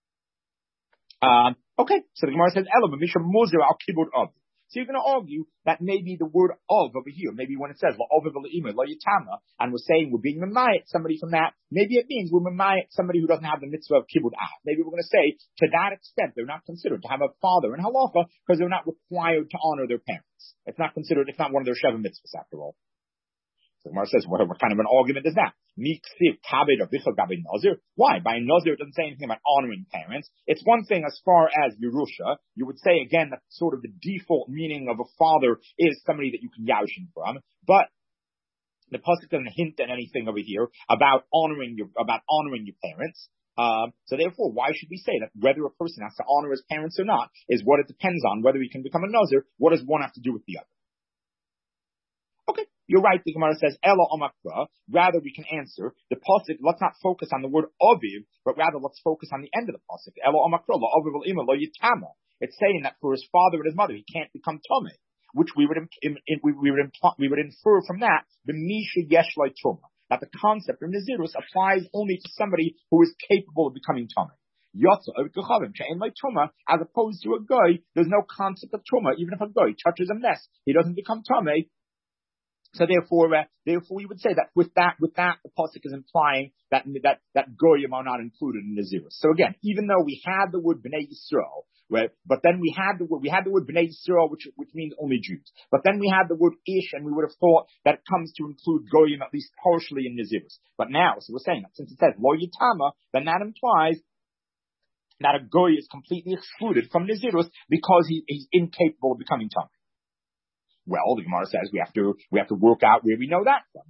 Um, okay, so the Gemara says, Ela b'misha mozer al kibud of. So you're going to argue that maybe the word of over here, maybe when it says la'ov v'la'ima la'yitama, and we're saying we're being memayit somebody from that, maybe it means we're memayit somebody who doesn't have the mitzvah of kibud av. Maybe we're going to say to that extent they're not considered to have a father in halacha because they're not required to honor their parents. It's not considered. It's not one of their sheva mitzvahs after all. So the Gemara says, what, what kind of an argument is that? Why? By Nazir, it doesn't say anything about honoring parents. It's one thing as far as Yerusha. You would say, again, that sort of the default meaning of a father is somebody that you can yaushin from. But The pasuk doesn't hint at anything over here about honoring your about honoring your parents. Um, so therefore, why should we say that whether a person has to honor his parents or not is what it depends on whether he can become a nazir? What does one have to do with the other? Okay, you're right. The Gemara says Ela Omakra. Rather, we can answer the pasuk. Let's not focus on the word aviv, but rather let's focus on the end of the pasuk. Ela Omakra lo aviv lo ima lo yitama. It's saying that for his father and his mother, he can't become tomei. Which we would, in, in, we, we, would impl- we would infer from that, the Misha Yesh Lai Tuma, that the concept of Nazirus applies only to somebody who is capable of becoming Tumah. Yotza Avichavim, She'en Lai Tuma, as opposed to a guy, there's no concept of Tuma. Even if a guy touches a mess, he doesn't become Tumah. So therefore, uh, therefore we would say that with that, with that, the pasuk is implying that, that, that goyim are not included in Nazirus. So again, even though we had the word Bnei Yisrael, right? But then we had the word, we had the word Bnei Yisrael, which, which means only Jews. But then we had the word Ish, and we would have thought that it comes to include Goyim at least partially in Nazirus. But now, so we're saying that since it says Lo Yitama, then that implies that a Goy is completely excluded from Nazirus because he, he's incapable of becoming Tamei. Well, the Gemara says we have to, we have to work out where we know that from.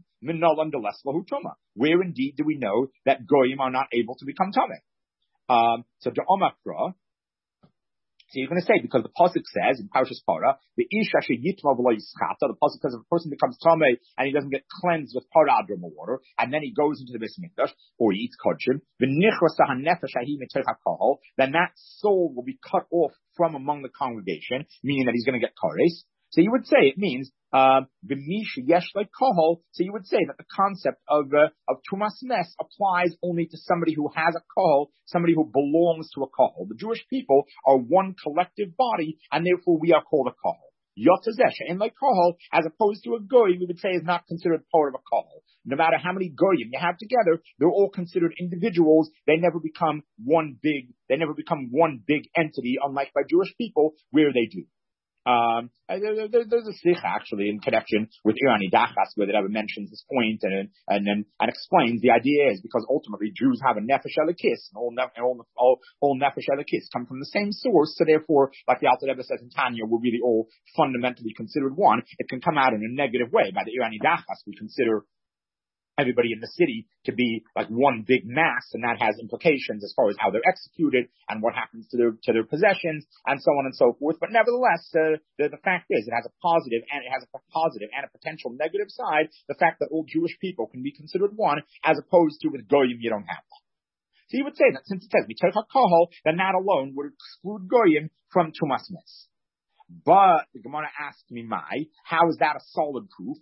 Where indeed do we know that Goyim are not able to become Tamei? Um, so the Omakra, so you're going to say, because the pasuk says in Parshas Parah, the ish asher yitma v'lo yischata, the pasuk says if a person becomes tamei and he doesn't get cleansed with paradroma water, and then he goes into the Beis Mikdash or he eats kodshim, v'nichras hanefesh ahi mitech hakahol, then that soul will be cut off from among the congregation, meaning that he's going to get kares. So you would say it means v'mish yesh kohol. So you would say that the concept of uh, of tumas mes applies only to somebody who has a kohol, somebody who belongs to a kohol. The Jewish people are one collective body, and therefore we are called a kohol. Yotzezesha and like kohol, as opposed to a goy, we would say is not considered part of a kohol. No matter how many goyim you have together, they're all considered individuals. They never become one big. They never become one big entity, unlike by Jewish people where they do. Um, there, there, there's a sikh actually in connection with Irani Dachas where the Rebbe mentions this point and and and, and explains the idea is because ultimately Jews have a nefesh elokis and all nef- all all, all nefesh elokis come from the same source. So therefore, like the Alter Rebbe says in Tanya, we're really all fundamentally considered one. It can come out in a negative way. By the Irani Dachas, we consider everybody in the city to be like one big mass, and that has implications as far as how they're executed and what happens to their to their possessions and so on and so forth. But nevertheless, uh, the, the fact is, it has a positive and it has a positive and a potential negative side. The fact that all Jewish people can be considered one, as opposed to with goyim you don't have that. So you would say that since it says mitech hakahol, then that alone would exclude goyim from tumas mes. But the Gemara asked me, "My, how is that a solid proof?"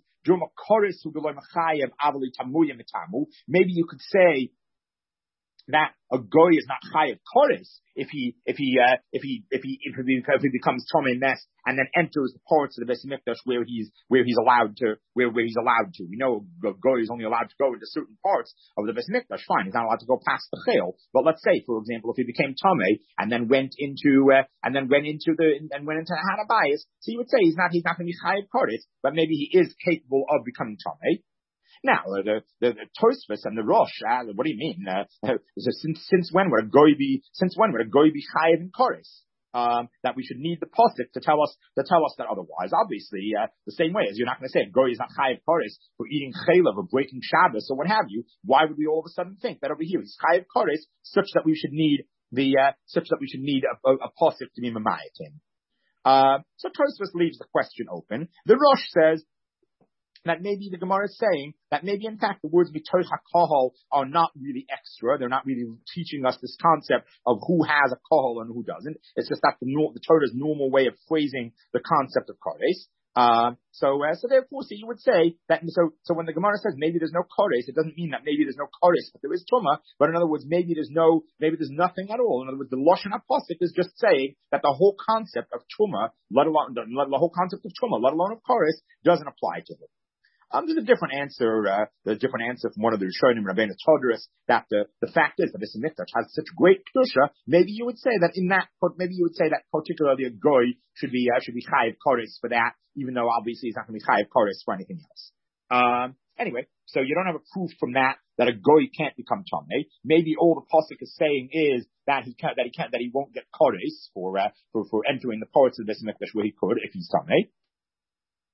Maybe you could say that a goy is not chayav koris if he if he uh, if he if he if he, if he becomes tomei mes and then enters the parts of the Beis Mikdash where he's where he's allowed to where where he's allowed to. We know a goy is only allowed to go into certain parts of the Beis Mikdash. Fine, he's not allowed to go past the chayil. But let's say, for example, if he became tomei and then went into uh, and then went into the and went into Hanabayis, so you would say he's not he's not going to be chayav koris, but maybe he is capable of becoming tomei. Now, uh, the, the, the Tosfos and the Rosh, uh, what do you mean? Uh, uh, since, since when would a goy be, since when would a goy be chayav in koris? Um, that we should need the pasuk to tell us, to tell us that otherwise. Obviously, uh, the same way as you're not going to say a goy is not chayav koris for eating chaylev or breaking Shabbos or what have you. Why would we all of a sudden think that over here he's chayav koris such that we should need the, uh, such that we should need a, a, a pasuk to be mamayat in? Uh, so Tosfos leaves the question open. The Rosh says, that maybe the Gemara is saying that maybe in fact the words mitoch hakahol are not really extra. They're not really teaching us this concept of who has a kahol and who doesn't. It's just that the, the Torah's normal way of phrasing the concept of kares. Uh, so, uh, so therefore, so you would say that, so, so when the Gemara says maybe there's no kares, it doesn't mean that maybe there's no kares, but there is tuma. But in other words, maybe there's no, maybe there's nothing at all. In other words, the Lashon HaPasuk is just saying that the whole concept of tuma, let alone, the, the whole concept of tuma, let alone of kares, doesn't apply to it. Um, there's a different answer, uh, the different answer from one of the Rishonim, Rabbeinu Todris, that the, the fact is that this Mikdash has such great kedusha. Maybe you would say that in that, maybe you would say that particularly a goy should be, uh, should be chayav koris for that, even though obviously he's not going to be chayav koris for anything else. Um, anyway, so you don't have a proof from that, that a goy can't become tamei. Maybe all the pasuk is saying is that he can't, that he can't, that he won't get koris for, uh, for, for entering the parts of this Mikdash where he could if he's tamei.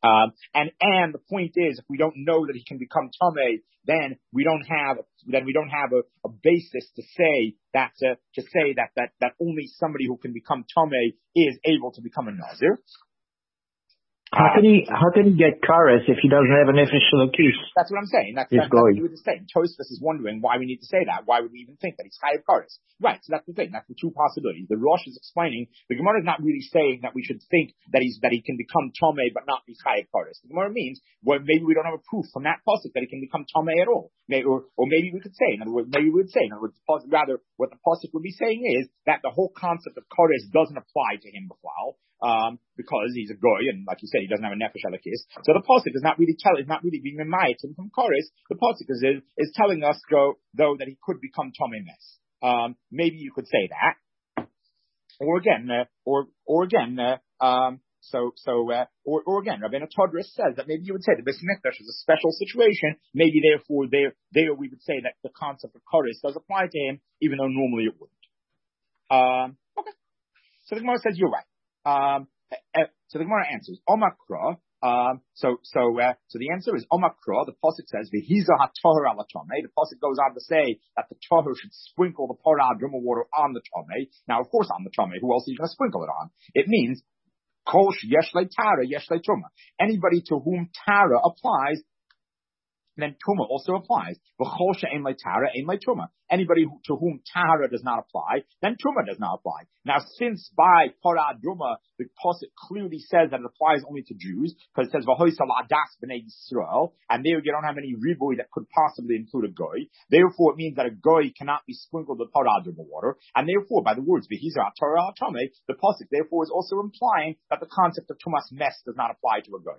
Um, and, and the point is, if we don't know that he can become Tameh, then we don't have, then we don't have a, a basis to say that, uh, to say that, that, that only somebody who can become Tameh is able to become a Nazir. How can he, how can he get kares if he doesn't have an official kiss? That's what I'm saying. That's, that's, that's what you were saying. Tosfos is wondering why we need to say that. Why would we even think that he's chayav kares? Right. So that's the thing. That's the two possibilities. The Rosh is explaining, the Gemara is not really saying that we should think that he's, that he can become Tomei but not be chayav kares. The Gemara means, well, maybe we don't have a proof from that pasuk that he can become Tomei at all. Maybe, or, or maybe we could say, in other words, maybe we would say, in other words, rather, what the pasuk would be saying is that the whole concept of kares doesn't apply to him before. Um, because he's a goy, and like you said, he doesn't have a nefesh alakis. So the pasuk is not really tell, is not really being reminded from Koris. The pasuk is, is is telling us, go, though, that he could become Tomei Mes. Um, maybe you could say that, or again, uh, or or again, uh, um, so so, uh, or or again, Rabbeinu Todros says that maybe you would say the Beis Mikdash is a special situation. Maybe therefore, there there we would say that the concept of Koris does apply to him, even though normally it wouldn't. Um, okay. So the Gemara says you're right. Um, uh, so the Gemara answers, Omakra, um, so, so, uh, so the answer is Omakra. The pasuk says, V'hiza ha-toher ala tomei. The pasuk goes on to say that the toher should sprinkle the parah druma water on the tomei. Now, of course, on the tomei. Who else are you going to sprinkle it on? It means, Kol yesh le tara, yesh le truma. Anybody to whom tara applies, then Tuma also applies. Anybody who, to whom Tahara does not apply, then Tuma does not apply. Now, since by Parah Druma, the pasuk clearly says that it applies only to Jews, because it says, b'nei Yisrael, and there you don't have any riboy that could possibly include a goy. Therefore, it means that a goy cannot be sprinkled with Parah Druma water, and therefore, by the words, v'hizah Torah Tomei, the pasuk therefore is also implying that the concept of Tumas Mes does not apply to a goy.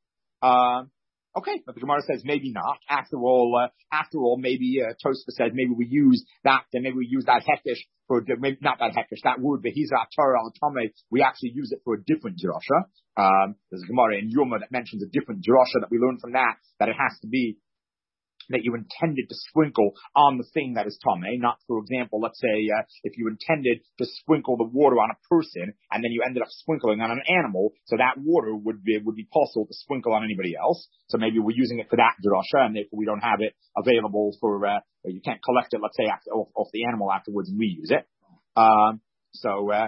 Um, Okay, but the Gemara says maybe not. After all, uh, after all, maybe uh, Tosfos says maybe we use that, then maybe we use that hekesh for maybe not that hekesh, that word behiza Torah al Tomei. We actually use it for a different drasha. Um, there's a Gemara in Yoma that mentions a different drasha that we learn from that that it has to be that you intended to sprinkle on the thing that is tamei, not, for example, let's say uh, if you intended to sprinkle the water on a person and then you ended up sprinkling on an animal, so that water would be would be possible to sprinkle on anybody else. So maybe we're using it for that drasha, and therefore we don't have it available for uh, you can't collect it, let's say, after, off, off the animal afterwards and reuse it. Um, so. Uh,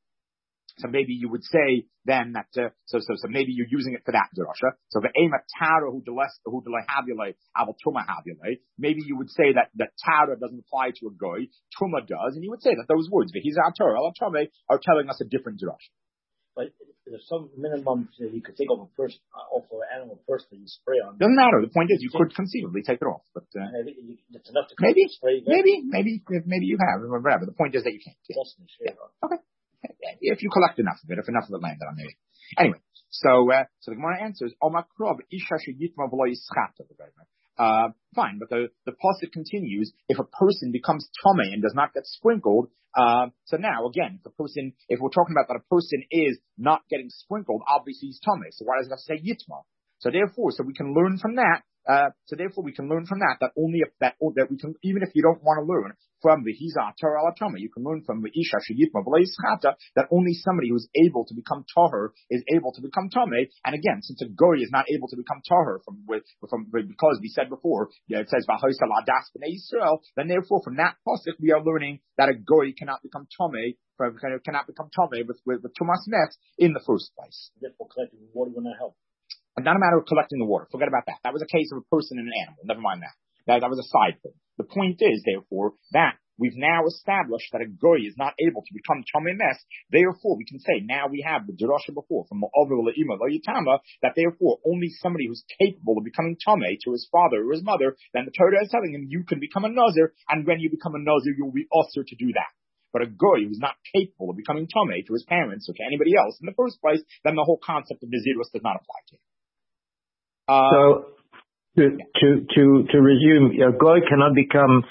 So maybe you would say then that, uh, so, so, so maybe you're using it for that drasha. So the ema tara who deles, who delay havulay, aval tuma havulay. Maybe you would say that, that tara doesn't apply to a goy, tuma does, and you would say that those words, v'hizah Torah, ala tome, are telling us a different drasha. But there's some minimum that you could take off a person, uh, off an animal first that you spray on. Doesn't matter. The point is you could conceivably take it off, but, uh, maybe it's enough to maybe, spray maybe, maybe, maybe you have, or whatever. The point is that you can't. Yeah. Yeah. Okay. If you collect enough of it, if enough of it landed on maybe. Anyway, so uh, so the Gemara answers, Omakrob isha sheyitma v'lo yischata. Uh, fine, but the the pasuk continues. If a person becomes tomei and does not get sprinkled, uh, so now again, if a person, if we're talking about that a person is not getting sprinkled, obviously he's tomei. So why does it have to say yitma? So therefore, so we can learn from that. Uh, so therefore, we can learn from that that only if that that we can, even if you don't want to learn from the Hiza Torah ala Tama, you can learn from the Isha Sheyitma V'lo Yischata that only somebody who is able to become Tahor is able to become Tameh. And again, since a goy is not able to become Tahor from with from because we said before, yeah, it says V'hoisal Adas B'nei Yisrael, then therefore from that pasuk we are learning that a goy cannot become Tameh, cannot become Tameh with with, with Tumas Mes in the first place. Therefore, collecting water will not help. And not a matter of collecting the water. Forget about that. That was a case of a person and an animal. Never mind that. That, that was a side thing. The point is, therefore, that we've now established that a goy is not able to become Tomei Mes. Therefore, we can say now we have the Jerusha before from Ma'aver L'Ima L'Yitama that therefore only somebody who's capable of becoming Tomei to his father or his mother, then the Torah is telling him you can become a Nazir, and when you become a Nazir, you'll be usher to do that. But a goy who's not capable of becoming Tomei to his parents or to anybody else in the first place, then the whole concept of Nazirus does not apply to him. Uh, so, to, to, to, to resume, a goy cannot become,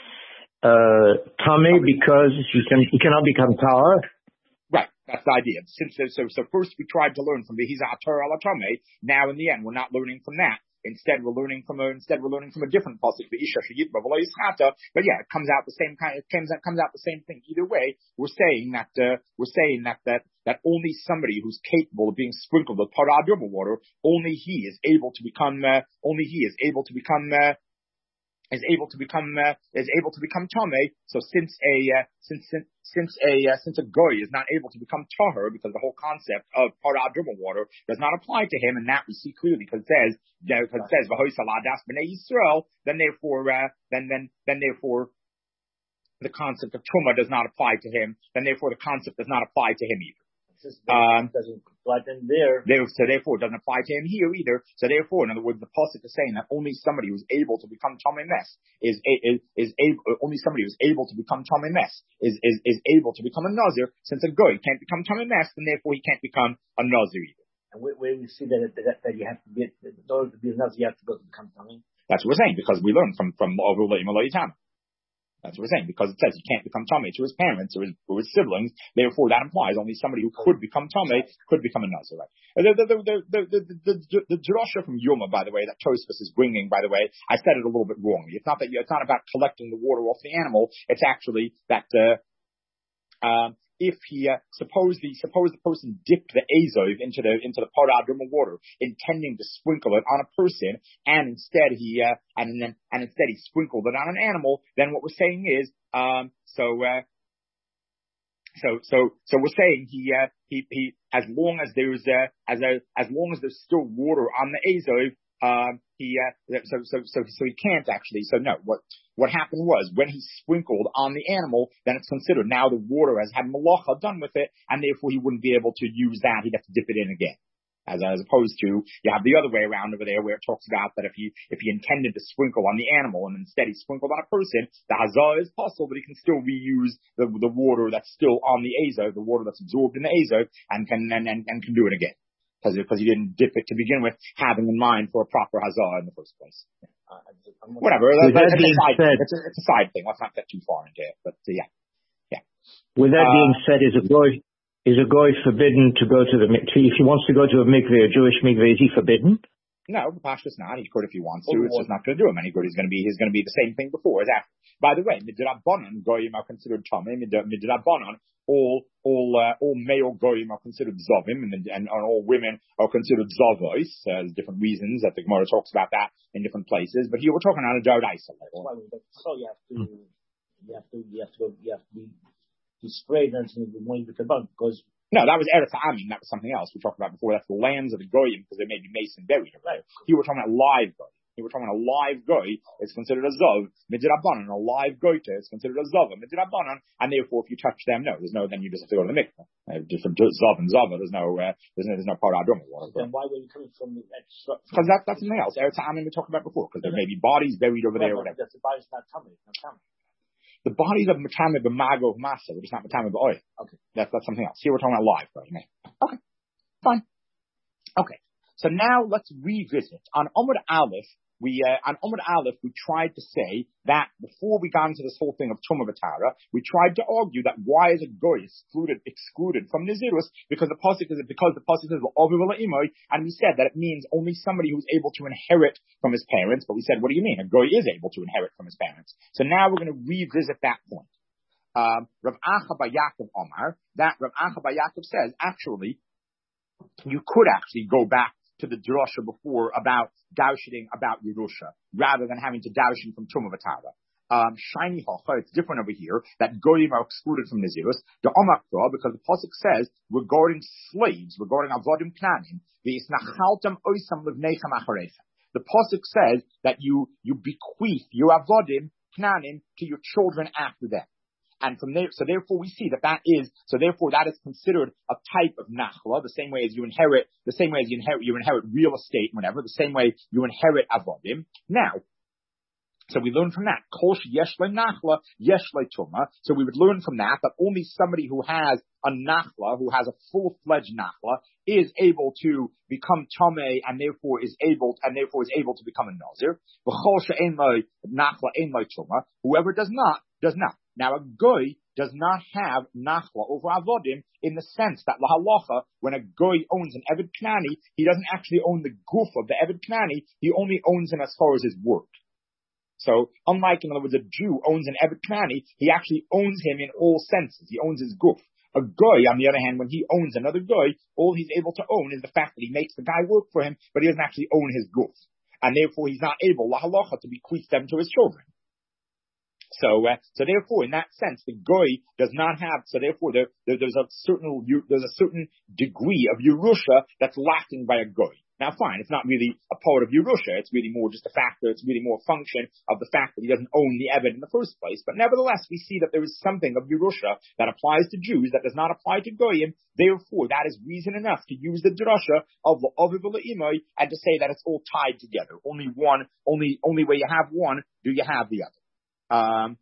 uh, Tomei because he can, he cannot become Tahor. Right. That's the idea. Since, so, so first we tried to learn from the Hiza Torah ala Tomei. Now in the end, we're not learning from that. Instead, we're learning from a, instead we're learning from a different pasuk, the Isha Sheyitba V'lo Yischata. But yeah, it comes out the same kind, it comes out, comes out the same thing. Either way, we're saying that, uh, we're saying that, that, that only somebody who's capable of being sprinkled with paraduma water, only he is able to become, uh, only he is able to become, uh, is able to become uh, is able to become tamei. So since a uh, since since since a uh, since a goy is not able to become tahor, because the whole concept of paraduma water does not apply to him, and that we see clearly because it says because it says v'hoisaladas b'nei Yisrael. Then therefore uh, then then then therefore the concept of truma does not apply to him. Then therefore the concept does not apply to him either. Um, doesn't apply to him there. there. So therefore, it doesn't apply to him here either. So therefore, in other words, the pasuk is saying that only somebody who's able to become tamei mes is is is able. Only somebody who's able to become tamei mes is is is able to become a nazir. Since a goy can't become tamei mes, then therefore he can't become a nazir either. And where, where we see that, that that you have to be in order to be a nazir, you have to go to become tamei. That's what we're saying, because we learn from from Avulay Malay Tam. That's what we're saying, because it says he can't become tamei to his parents or his, or his siblings. Therefore, that implies only somebody who could become tamei could become a nazir. Right? The the the the the the, the, the, the drasha from Yoma, by the way, that Tosfos is bringing, by the way, I said it a little bit wrongly. It's not that you, it's not about collecting the water off the animal. It's actually that uh, um, if he uh, suppose the suppose the person dipped the azov into the into the paraduma water, intending to sprinkle it on a person, and instead he uh, and then and instead he sprinkled it on an animal, then what we're saying is um so uh, so so so we're saying he uh, he he as long as there's uh, as a as long as there's still water on the azov, um he uh, so so so so he can't actually. So no, what what happened was when he sprinkled on the animal, then it's considered now the water has had malacha done with it, and therefore he wouldn't be able to use that. He'd have to dip it in again. As, as opposed to, you have the other way around over there where it talks about that if he, if he intended to sprinkle on the animal and instead he sprinkled on a person, the hazah is possible, but he can still reuse the, the water that's still on the azov, the water that's absorbed in the azov, and can, and, and, and can do it again. Because, because he didn't dip it to begin with, having in mind for a proper hazah in the first place. Uh, Whatever. With that, that it's, being a side, said, it's, a, it's a side thing. Let's not get too far into it, but uh, yeah. Yeah. With that uh, being said, is a goy, Is a goy forbidden to go to the mikveh? If he wants to go to a mikveh, a Jewish mikveh, is he forbidden? No, the Pashtus not. He could if he wants to. It's just not going to do him any good. He's going to be, he's going to be the same thing before as after. By the way, midrabanan goyim are considered tamei. Midrabanan, all all uh, all male goyim are considered zavim, and, and, and all women are considered zavos. Uh, there's different reasons that the Gemara talks about that in different places. But here we're talking on a Dodaisa level. So you have to, you have to, you have to go, you have to be. He sprayed until the morning with the bug because no, that was Eretz Amin. That was something else we talked about before. That's the lands of the goyim because they may be mason buried. Right. Here we're talking about live goy. Here we're talking about a live goy. It's considered a zov midrabanan. A live goyta is considered a zova midrabanan, and therefore if you touch them, no, there's no. Then you just have to go to the mikveh. Uh, just from zov and zova, there's no, uh, there's no, there's no paraduma water. Then why were you coming from the extra? Because that, that's something else. Eretz Amin we talked about before. Because there may be bodies buried over there. Or whatever. That's the body's not coming. Not coming. The bodies of Matame b'mago of Masa, but it's not Matame b'oy. Okay. That's, that's something else. Here we're talking about live, right? Okay. Fine. Okay. So now let's revisit. On Amud Aleph, we, uh, on Amud Aleph, we tried to say that before we got into this whole thing of Tumah B'Tara, we tried to argue that why is a goy excluded, excluded from Nazirus? Because the pasuk is, because the pasuk says, and we said that it means only somebody who's able to inherit from his parents. But we said, what do you mean? A goy is able to inherit from his parents. So now we're going to revisit that point. Um, Rav Acha bar Yaakov Omar, that Rav Acha bar Yaakov says, actually, you could actually go back to the drasha before about dowshing about Yerusha, rather than having to dowshin from Tumah B'Tara. Um, shiny hocha, it's different over here, that goyim are excluded from Nazirus. The Omakra, because the pasuk says, regarding slaves, regarding avodim knanim, v'isnachaltam oisam livneichem acharechem. The pasuk says that you, you bequeath your avodim knanim to your children after them. And from there, so therefore we see that that is, so therefore that is considered a type of nachla, the same way as you inherit, the same way as you inherit, you inherit real estate, whenever, the same way you inherit avodim. Now, so we learn from that, kol sheyesh le nachla, yesh le tuma. So we would learn from that that only somebody who has a nachla, who has a full-fledged nachla, is able to become tamei, and therefore is able, and therefore is able to become a nazir. V'chol she'en lo nachla, en lo tuma. Whoever does not, does not. Now a goy does not have nachla over avodim in the sense that lahalacha, when a goy owns an Eved Knani, he doesn't actually own the goof of the Eved Knani, he only owns him as far as his work. So, unlike, in other words, a Jew owns an Eved Knani, he actually owns him in all senses. He owns his goof. A goy, on the other hand, when he owns another goy, all he's able to own is the fact that he makes the guy work for him, but he doesn't actually own his goof. And therefore, he's not able, lahalacha, to bequeath them to his children. So, uh, so therefore, in that sense, the goy does not have. So therefore, there, there, there's a certain there's a certain degree of Yerusha that's lacking by a goy. Now, fine, it's not really a part of Yerusha. It's really more just a factor. It's really more a function of the fact that he doesn't own the Eved in the first place. But nevertheless, we see that there is something of Yerusha that applies to Jews that does not apply to goyim. Therefore, that is reason enough to use the drasha of the Aviv Imai and to say that it's all tied together. Only one, only only where you have one do you have the other. Um,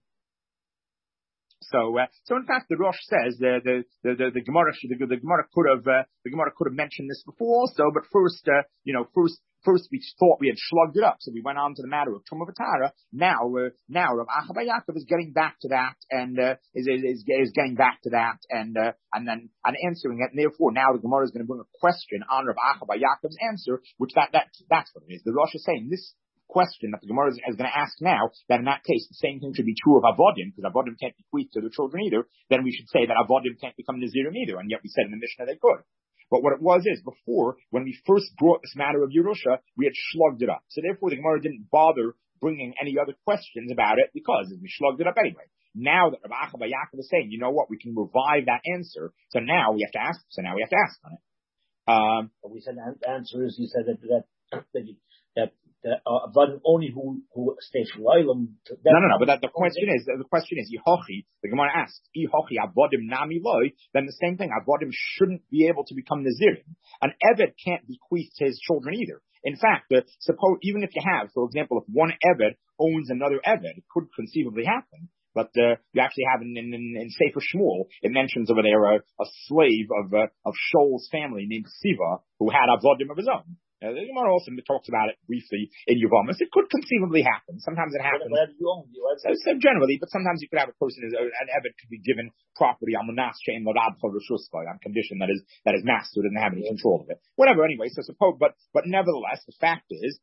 so, uh, so in fact, the Rosh says the the the the, the Gemara the, the Gemara could have uh, the Gemara could have mentioned this before also, but first, uh, you know, first first we thought we had slugged it up, so we went on to the matter of Tumah V'Tara. Now, uh, now Rav Acha bar Yaakov is getting back to that and uh, is, is is getting back to that and uh, and then and answering it, and therefore now the Gemara is going to bring a question on Rav Acha bar Yaakov's answer, which that that that's what it is. The Rosh is saying this question that the Gemara is, is going to ask now, that in that case the same thing should be true of Avodim, because Avodim can't bequeath to their children either, then we should say that Avodim can't become Nazirim either, and yet we said in the Mishnah they could. But what it was is, before, when we first brought this matter of Yerusha, we had slugged it up. So therefore the Gemara didn't bother bringing any other questions about it, because we slugged it up anyway. Now that Rav Acha bar Yaakov is saying, you know what, we can revive that answer, so now we have to ask, so now we have to ask on it. Um, but we said the answer is, he said that, that, that, that The, uh, but only who who stays Lailam. No, no, no. But that, the question is, the question is, Ihochi. The Gemara asks, Ihochi avodim nami loy. Then the same thing, avodim shouldn't be able to become nazirim. An eved can't bequeath to his children either. In fact, uh, suppose even if you have, for example, if one eved owns another eved, it could conceivably happen. But uh, you actually have in, in, in Sefer Shmuel, it mentions over there a, a slave of uh, of Shaul's family named Siva who had avodim of his own. Uh, the Gemara also talks about it briefly in Yevamos. It could conceivably happen. Sometimes it happens. So, so generally, but sometimes you could have a person, an Eved could be given property on Manasche and Lodadcha Rishusva on condition that is that his master doesn't have any control of it. Whatever, anyway. So suppose, but but nevertheless, the fact is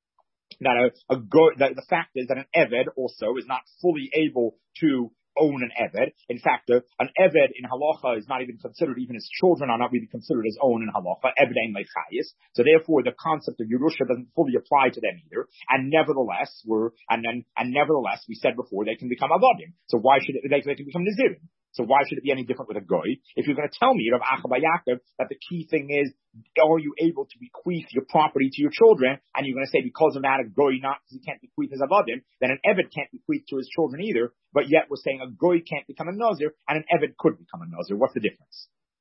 that a, a go, that the fact is that an Eved also is not fully able to own an Eved. In fact, uh, an Eved in Halacha is not even considered, even his children are not really considered as own in Halacha. Eved ein lechayis. So therefore, the concept of Yerusha doesn't fully apply to them either. And nevertheless, we're, and then, and nevertheless, we said before, they can become Avodim. So why should it, they, they can become Nazirim? So why should it be any different with a goy? If you're going to tell me, Rav Acha bar Yaakov, that the key thing is, are you able to bequeath your property to your children? And you're going to say because of that, a goy not, because he can't bequeath his avodim, then an eved can't bequeath to his children either. But yet we're saying a goy can't become a nazir, and an eved could become a nazir. What's the difference?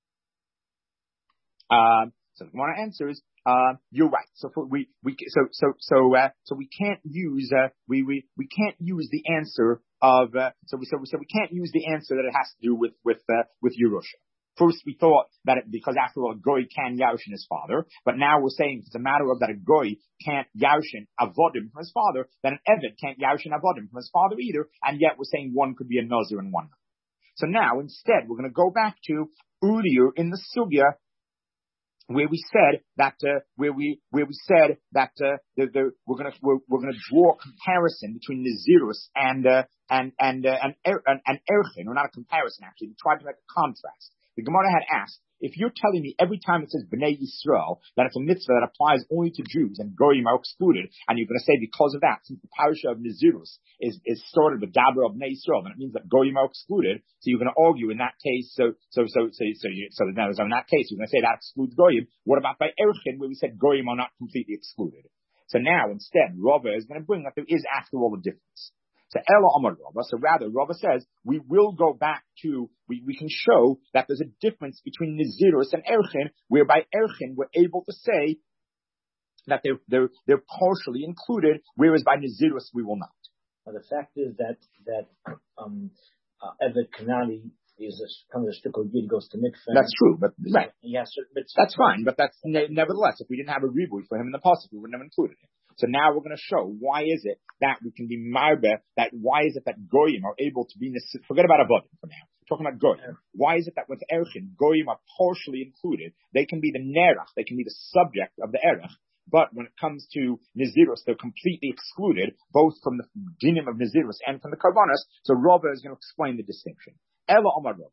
Um, so the Gemara answers, uh, you're right. So for, we we so so so uh, so we can't use uh, we we we can't use the answer of uh, so we so we so we can't use the answer that it has to do with with uh, with Yerusha. First, we thought that it, because after all, a goy can yaushin his father, but now we're saying it's a matter of that a goy can't yaushin avodim from his father, then an eved can't yaushin avodim from his father either, and yet we're saying one could be a nazir and one not. So now, instead, we're going to go back to earlier in the sugya, where we said that uh, where we where we said that uh, the, the, we're going to we're, we're going to draw a comparison between Nazirus and uh, and and uh, and er, and, and Erchin, or not a comparison actually. We tried to make a contrast. The Gemara had asked, if you're telling me every time it says Bnei Yisrael that it's a mitzvah that applies only to Jews and Goyim are excluded, and you're going to say because of that, since the parasha of Nazirus is is started with Dabra of Bnei Yisrael, then it means that Goyim are excluded. So you're going to argue in that case. So so so so so, you, so, now, so in that case, you're going to say that excludes Goyim. What about by Erchin, where we said Goyim are not completely excluded? So now instead, Rava is going to bring that there is after all a difference. So Ella Amar Rava, so rather Rava says we will go back to we, we can show that there's a difference between Nazirus and Erchin, whereby Erchin we're able to say that they're they're they're partially included, whereas by Nazirus we will not. Well, the fact is that that um uh, Eved Kanani is a kind of a stickle yid goes to mikveh. That's true, but right. Yes, that's fine, but that's ne- nevertheless, if we didn't have a reboot for him in the pasuk, we wouldn't have included him. So now we're going to show why is it that we can be marbe, that why is it that goyim are able to be, forget about avodim for now. We're talking about goyim. Why is it that with erchin, goyim are partially included? They can be the nerach, they can be the subject of the erech, but when it comes to Nazirus, they're completely excluded, both from the dinim of Nazirus and from the karbanos. So Rava is going to explain the distinction. Ela Omar Rava.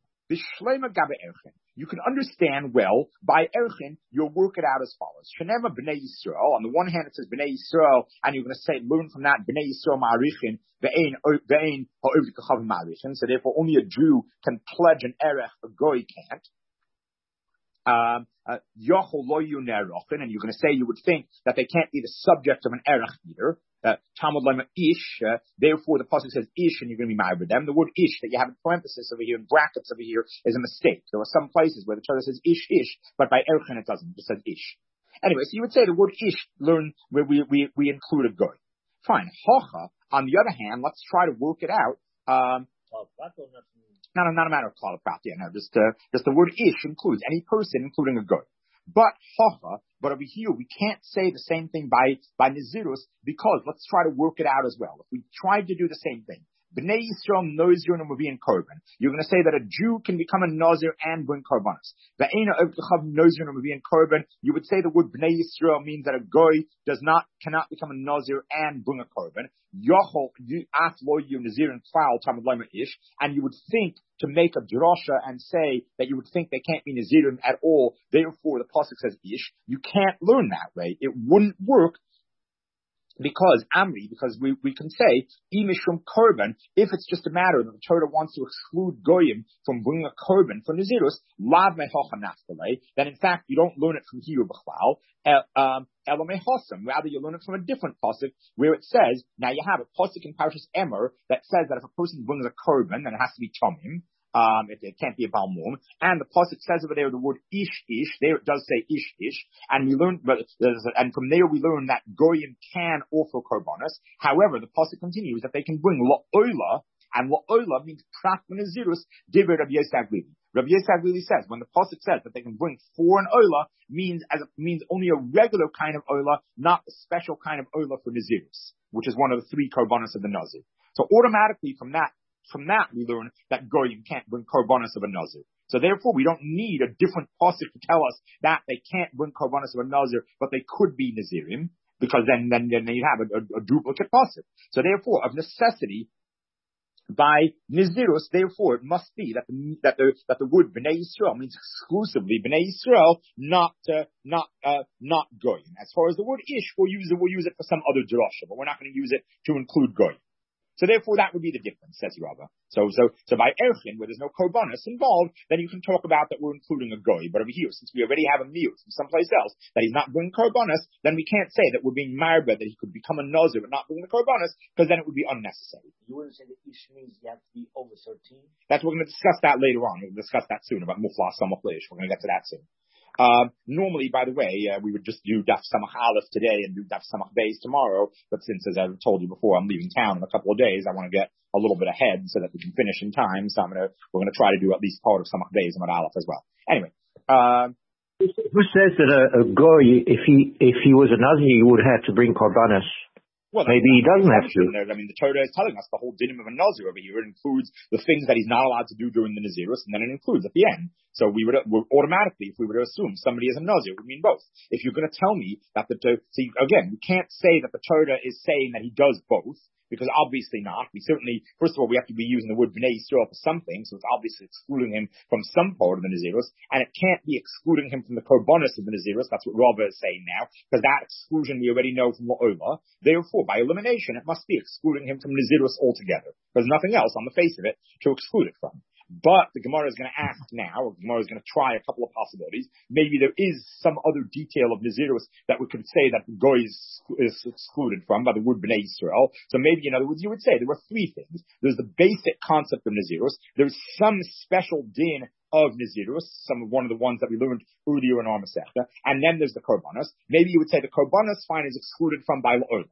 You can understand well by erchin, you'll work it out as follows. Shenema b'nei Yisrael. On the one hand, it says b'nei Yisrael, and you're going to say, learn from that b'nei Yisrael ma'arichin ve'ein ve'ein ha'ovdi kachavim ma'arichin. So therefore, only a Jew can pledge an erech, a goy can't. Um, uh, and you're going to say, you would think that they can't be the subject of an erech either. Uh, Talmud Lema Ish, uh, therefore the pasuk says Ish, and you're going to be married with them. The word Ish that you have in parenthesis over here, in brackets over here, is a mistake. There are some places where the Torah says Ish, Ish, but by erchen it doesn't. It just says Ish. Anyway, so you would say the word Ish, learn where we, we, we include a goy. Fine. Hocha, on the other hand, let's try to work it out. Um, No, no, not a matter of klal prat. Yeah, no, just uh, just the word ish includes any person, including a goy. But hocha, but over here we can't say the same thing by by nazirus, because let's try to work it out as well. If we tried to do the same thing, b'nei Yisrael nozir and be in korban, you're going to say that a Jew can become a nazir and bring korbanos. Ve'ena ovtechav nozir and be in korban, you would say the word b'nei Yisrael means that a goy does not cannot become a nazir and bring a korban. Yochol af lo yu nazir and klal tamid lema ish, and you would think to make a drasha and say that you would think they can't be nazirim at all. Therefore, the pasuk says ish. You can't learn that way. It wouldn't work. Because Amri, because we, we can say, Imishum Korban, if it's just a matter that the Torah wants to exclude Goyim from bringing a Korban for Nazirus, Lav Mehocha Naftale, then in fact you don't learn it from here B'chlal, um, Elo Mehosam, rather you learn it from a different pasuk where it says, now you have a pasuk in Parshas Emer that says that if a person brings a Korban, then it has to be Tomim. Um, it, it can't be a balmum. And the pasuk says over there the word ish ish. There it does say ish ish. And we learn, but and from there we learn that goyim can offer korbanos. However, the pasuk continues that they can bring la'ola, and la'ola means prat v'nazirus divrei Rabbi Yosef Aglili. Rabbi Yosef Aglili says when the pasuk says that they can bring for an ola means as a, means only a regular kind of ola, not a special kind of ola for nazirus, which is one of the three korbanos of the nazir. So automatically from that. From that, we learn that goyim can't bring korbanos of a nazir. So therefore, we don't need a different pasuk to tell us that they can't bring korbanos of a nazir, but they could be nazirim, because then then then you have a, a, a duplicate pasuk. So therefore, of necessity, by nazirus, therefore, it must be that the that the that the word b'nei Yisrael means exclusively b'nei Yisrael, not uh, not uh, not goyim. As far as the word ish, we'll use it. We'll use it for some other drasha, but we're not going to use it to include goyim. So therefore, that would be the difference, says Rava. So, so, so by erchin, where there's no korbanos involved, then you can talk about that we're including a goy. But over here, since we already have a meal from someplace else that he's not bringing korbanos, then we can't say that we're being married, that he could become a nazir but not bringing the korbanos, because then it would be unnecessary. You wouldn't say that ish means you have to be over thirteen? That's we're going to discuss that later on. We'll discuss that soon about muflas samach leish. We're going to get to that soon. Um, normally, by the way, uh, we would just do Daf Samach Aleph today and do Daf Samach Beis tomorrow. But since, as I've told you before, I'm leaving town in a couple of days, I want to get a little bit ahead so that we can finish in time. So I'm gonna, we're gonna try to do at least part of Samach Beis and Aleph as well. Anyway, um, who says that a, a goy, if he if he was a nazir, he would have to bring korbanos? Well, maybe he doesn't have to. I mean, the Torah is telling us the whole dinim of a nazir over here. It includes the things that he's not allowed to do during the nazirus, and then it includes at the end. So we would, would automatically, if we were to assume somebody is a nazir, it would mean both. If you're going to tell me that the see again, we can't say that the Torah is saying that he does both, because obviously not. We certainly, first of all, we have to be using the word b'nei Yisrael for something, so it's obviously excluding him from some part of the nazirus, and it can't be excluding him from the korbanos of the nazirus. That's what Rava is saying now, because that exclusion we already know from La'ola. Therefore, by elimination, it must be excluding him from nazirus altogether. There's nothing else on the face of it to exclude it from. But the Gemara is going to ask now, or the Gemara is going to try a couple of possibilities. Maybe there is some other detail of Nazirus that we could say that the Goy is, is excluded from by the word B'nai Yisrael. So maybe, in other words, you would say there were three things. There's the basic concept of Nazirus. There's some special din of Nazirus, some of one of the ones that we learned earlier in our Masechta. And then there's the Korbanos. Maybe you would say the Korbanos fine is excluded from by La'olam.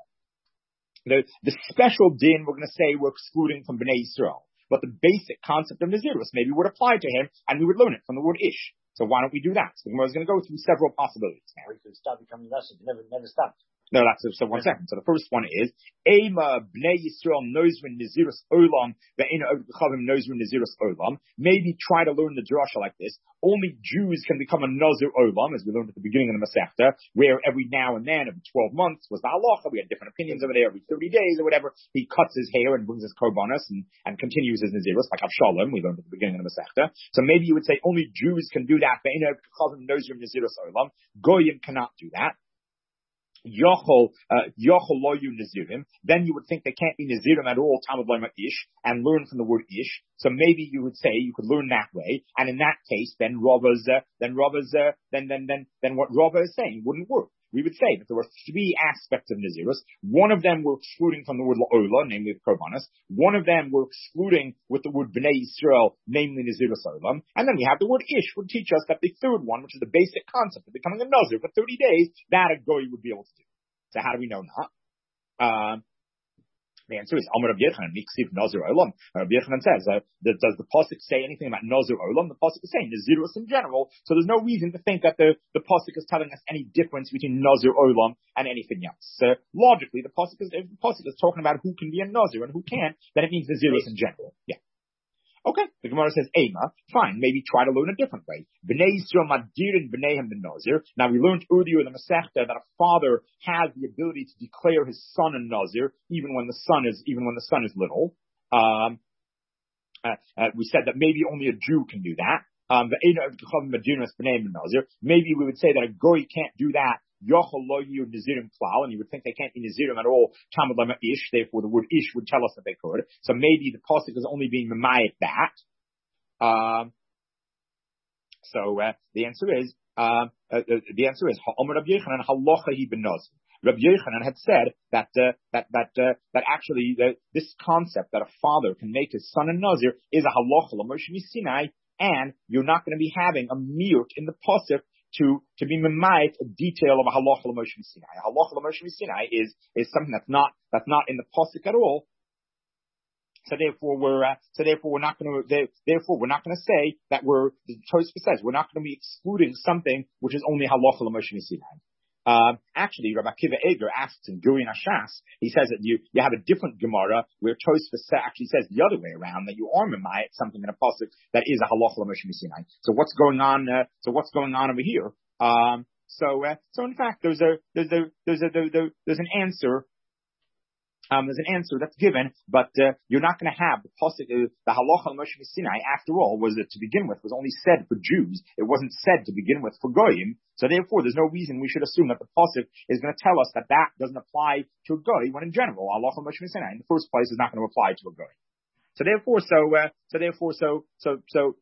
The, the special din we're going to say we're excluding from B'nai Yisrael. But the basic concept of Nazirus maybe would apply to him, and we would learn it from the word ish. So why don't we do that? So the Gemara is going to go through several possibilities now. We could stop becoming Nazir, never, never stop. No, that's so one second. So the first one is Ema Bnei Yisrael Nozrin Nazirus Olam Ve'ena Chavim Nozrin Nazirus Olam. Maybe try to learn the drasha like this. Only Jews can become a Nazir Olam, as we learned at the beginning of the Masechta, where every now and then, every twelve months was the halacha. We had different opinions over there. Every thirty days or whatever, he cuts his hair and brings his korbanos and, and continues his Nazirus, like Avshalom, we learned at the beginning of the Masechta. So maybe you would say only Jews can do that. Ve'ena Chavim Nozrin Nazirus Olam. Goyim cannot do that. Yochol, uh, Yochol loyu nazirim, then you would think they can't be nazirim at all, Talmud Lema ish, and learn from the word ish. So maybe you would say you could learn that way, and in that case, then Rava's, uh, then Rava's, uh, then, then, then, then what Rava is saying wouldn't work. We would say that there were three aspects of Nazirus. One of them we're excluding from the word La'ola, namely the Korbanos. One of them we're excluding with the word Bnei Yisrael, namely Nazirus Olam. And then we have the word Ish, would teach us that the third one, which is the basic concept of becoming a Nazir for thirty days, that a Goy would be able to do. So how do we know that? Um, The answer is Amar Rabbi Yochanan Miksiv Nazir Olam. Rabbi Yochanan says, uh, that, does the pasuk say anything about Nazir Olam? The pasuk is saying Nazirus in general, so there's no reason to think that the the pasuk is telling us any difference between Nazir Olam and anything else. Uh, logically, the pasuk is if the pasuk is talking about who can be a Nazir and who can't, then it means Nazirus in general. Yeah. Okay, the Gemara says, Ema, fine, maybe try to learn a different way. Bnei Yisrael Madirin Bneihem ben Nazir. Now we learned earlier in the Masechta that a father has the ability to declare his son a Nazir, even when the son is, even when the son is little. Um, uh, uh, we said that maybe only a Jew can do that. Um, maybe we would say that a Goy can't do that. Yochol loyu nazirim klal, and you would think they can't be nazirim at all. Talmud lema ish, therefore the word ish would tell us that they could. So maybe the pasuk is only being memayet that. Um, so uh, the answer is um, uh, the answer is Ha'omer Rabbi Yochanan halacha hi ben nazir. Rabbi Yochanan had said that uh, that that uh, that actually uh, this concept that a father can make his son a nazir is a halacha l'Moshe Sinai, and you're not going to be having a miut in the pasuk to, to be memayit a detail of a halacha l'Moshe Sinai. A halacha l'Moshe Sinai is, is something that's not, that's not in the pasuk at all. So therefore we're, uh, so therefore we're not going to, therefore we're not going to say that we're, the Tosfos says, we're not going to be excluding something which is only halacha l'Moshe Sinai. Um, actually, Rabbi Akiva Eger asks in Guri Nashas, he says that you, you have a different Gemara where Tosfos actually says the other way around, that you are memayit something in a pasuk that is a halacha l'Moshe Sinai. So what's going on, uh, so what's going on over here? Um, so, uh, so in fact, there's a, there's a, there's a, there, there's an answer. Um, there's an answer that's given, but uh, you're not going to have the pasuk, uh, the halacha l'Moshe Sinai. After all, was it to begin with was only said for Jews. It wasn't said to begin with for goyim. So therefore, there's no reason we should assume that the pasuk is going to tell us that that doesn't apply to a goy, when in general, halacha l'Moshe Sinai in the first place is not going to apply to a goy. So therefore, so uh, so therefore, so so so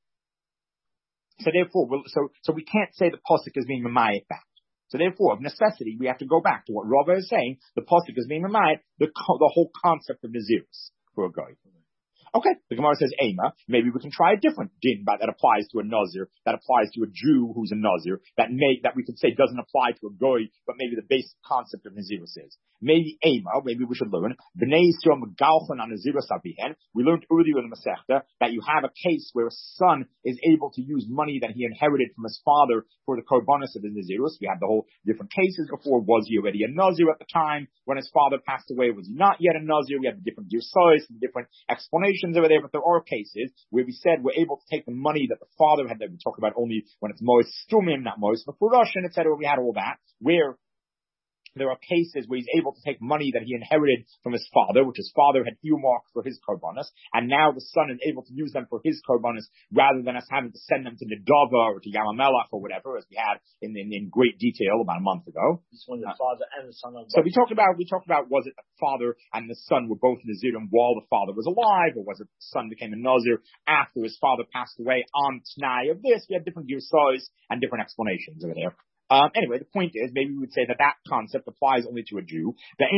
so therefore, we'll, so so we can't say the pasuk is being memayit back. So therefore, of necessity, we have to go back to what Rava is saying. The pasuk is being memayit the the whole concept of Nazirus for a goy. Okay, the Gemara says, Ema, maybe we can try a different din that applies to a Nazir, that applies to a Jew who's a Nazir, that may, that we could say doesn't apply to a Goy, but maybe the basic concept of Nazirus is. Maybe Ema, maybe we should learn, Bnei Yisrael Megalchan on Nazirus Avihen. We learned earlier in the Masechta that you have a case where a son is able to use money that he inherited from his father for the korbanos of the Nazirus. We had the whole different cases before. Was he already a Nazir at the time when his father passed away? Was he not yet a Nazir? We had the different Girsais and different explanations over there, but there are cases where we said we're able to take the money that the father had, that we talk about only when it's Mois Stumim, not Mois Mefurashin, et cetera. We had all that, where there are cases where he's able to take money that he inherited from his father, which his father had earmarked for his korbanos, and now the son is able to use them for his korbanos rather than us having to send them to Nedava or to Yamamelach or whatever, as we had in, in, in great detail about a month ago. This one, the father and the son are so we talked about, we talked about was it the father and the son were both Nazirim while the father was alive, or was it the son became a Nazir after his father passed away on T'nai of this? We had different girsais and different explanations over there. Um, anyway, the point is, maybe we would say that that concept applies only to a Jew.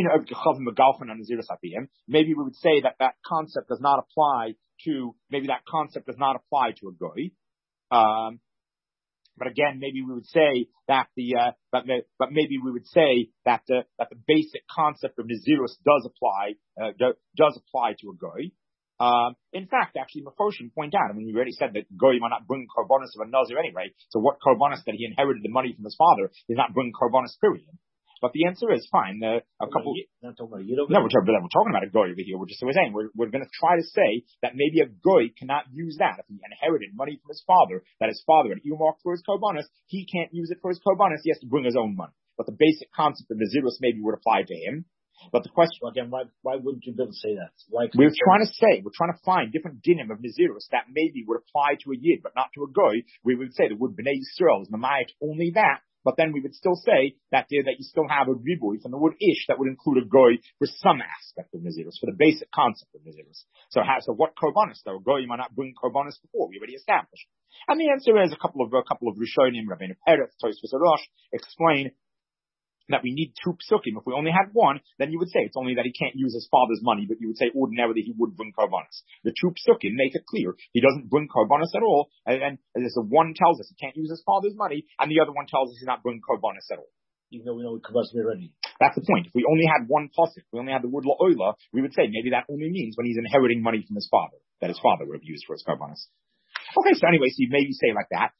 Maybe we would say that that concept does not apply to, maybe that concept does not apply to a goy. Um, but again, maybe we would say that the, uh, but, but maybe we would say that the, that the basic concept of Nazirus does apply, uh, do, does apply to a goy. Um, in fact, actually, Mefoshim point out, I mean, we already said that Goy might not bring korbanos of a Nazir anyway, so what korbanos that he inherited the money from his father is not bringing korbanos, period. But the answer is fine. Uh, a couple. Not talking about you. No, we're talking, we're talking about a goy over here. We're just we're saying we're we're going to try to say that maybe a goy cannot use that if he inherited money from his father, that his father had earmarked for his korbanos. He can't use it for his korbanos. He has to bring his own money. But the basic concept of nazirus maybe would apply to him. But the question well, again, why why wouldn't you be able to say that? Why we're trying to say we're trying to find different dinim of nazirus that maybe would apply to a yid, but not to a goy. We would say the word bnei Yisrael is mamayit only that. But then we would still say that there, that you still have a ribui from the word ish that would include a goy for some aspect of nazirus, for the basic concept of nazirus. So how, so what korbanos though? A goy might not bring korbanos before, we already established. And the answer is a couple of, a couple of Rishonim, Rabbeinu Peretz, Tosfos Arosh, explain that we need two psukim. If we only had one, then you would say it's only that he can't use his father's money, but you would say ordinarily he would bring korbanos. The two psukim make it clear he doesn't bring korbanos at all, and, and the one tells us he can't use his father's money, and the other one tells us he's not bringing korbanos at all. Even though we know korbanos already. That's the point. If we only had one pasuk, we only had the word la'oila, we would say maybe that only means when he's inheriting money from his father, that his father would have used for his korbanos. Okay, so anyway, so you maybe say like that.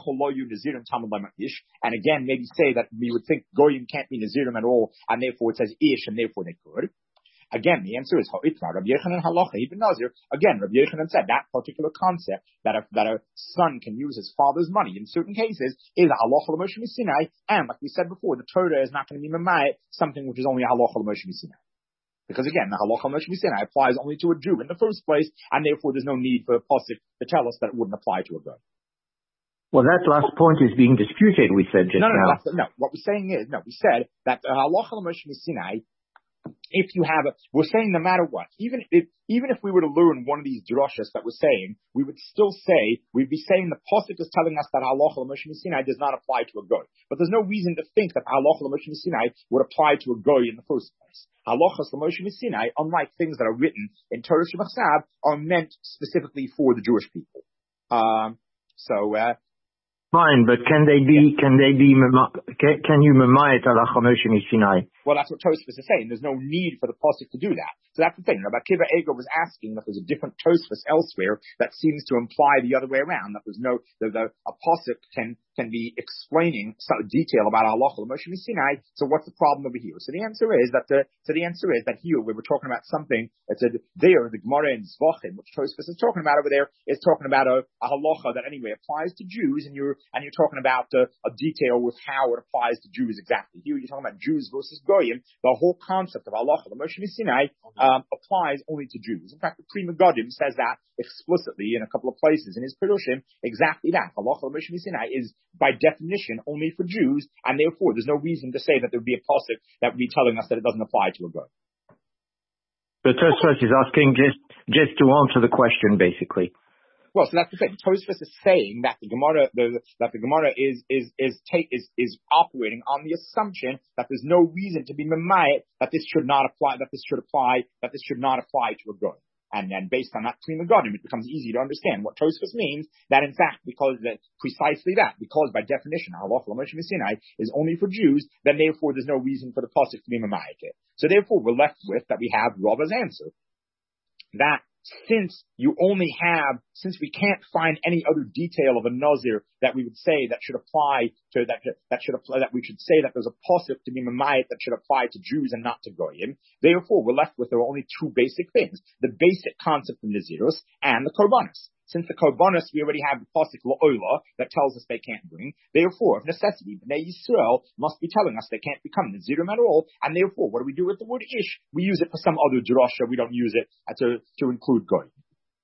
And again, maybe say that we would think goyim can't be nazirim at all, and therefore it says ish, and therefore they could. Again, the answer is ha'itma. Rabbi Yochanan halacha ibn Nazir. Again, Rabbi Yochanan said that particular concept that a, that a son can use his father's money in certain cases is a halacha l'Moshe Sinai, and like we said before, the Torah is not going to be mamayit something which is only a halacha l'Moshe Sinai. Because again, the halacha l'Moshe Sinai applies only to a Jew in the first place, and therefore there's no need for a pasuk to tell us that it wouldn't apply to a goy. Well, that last point is being disputed, we said just no, no, now. No, no, no. What we're saying is, no, we said that the halacha l'Moshe Sinai, if you have a, we're saying no matter what, even if, even if we were to learn one of these drashas that we're saying, we would still say, we'd be saying the pasuk is telling us that halacha l'Moshe Sinai does not apply to a goy. But there's no reason to think that halacha l'Moshe Sinai would apply to a goy in the first place. Halachas l'Moshe Sinai, unlike things that are written in Torah Shebachsav, are meant specifically for the Jewish people. Um, so, uh, Fine, but can they be, can they be, can, can you mamayit halacha l'Moshe Sinai? Well, that's what Tosfos is saying. There's no need for the pasuk to do that. So that's the thing. Rabbi Akiva Eiger was asking that there's a different Tosfos elsewhere that seems to imply the other way around, that there's no, that the, a pasuk can, can be explaining some detail about halacha l'Moshe Sinai. So what's the problem over here? So the answer is that the, so the answer is that here, where we're talking about something that said there, the Gemara in Zvachim, which Tosfos is talking about over there, is talking about a, a halacha that anyway applies to Jews, and you're, and you're talking about a, a detail with how it applies to Jews exactly. Here you're talking about Jews versus Goyim. The whole concept of halacha l'Moshe Sinai um, applies only to Jews. In fact, the Pri Megadim says that explicitly in a couple of places in his Perushim, exactly that. Halacha l'Moshe Sinai is by definition only for Jews, and therefore there's no reason to say that there would be a pasuk that would be telling us that it doesn't apply to a Goy. But Tosfos is asking just just to answer the question, basically. Well, so that's the thing. Tosfos is saying that the Gemara, the, that the Gemara is is is take is is operating on the assumption that there's no reason to be mamayit that this should not apply, that this should apply, that this should not apply to a goy. And then based on that Pri Megadim, it becomes easy to understand what Tosfos means. That in fact, because that precisely that, because by definition, halacha l'Moshe Sinai is only for Jews, then therefore there's no reason for the pasuk to be mamayit. So therefore, we're left with that we have Rava's answer that. Since you only have, since we can't find any other detail of a nazir that we would say that should apply to that, that should apply, that we should say that there's a pasuk to be mamayit that should apply to Jews and not to goyim. Therefore, we're left with there are only two basic things: the basic concept of nazirus and the korbanos. Since the korbanos, we already have the pasuk la'oila that tells us they can't bring. Therefore, of necessity, Bnei Yisrael must be telling us they can't become nazirim at all. And therefore, what do we do with the word ish? We use it for some other drasha. We don't use it to to include goy.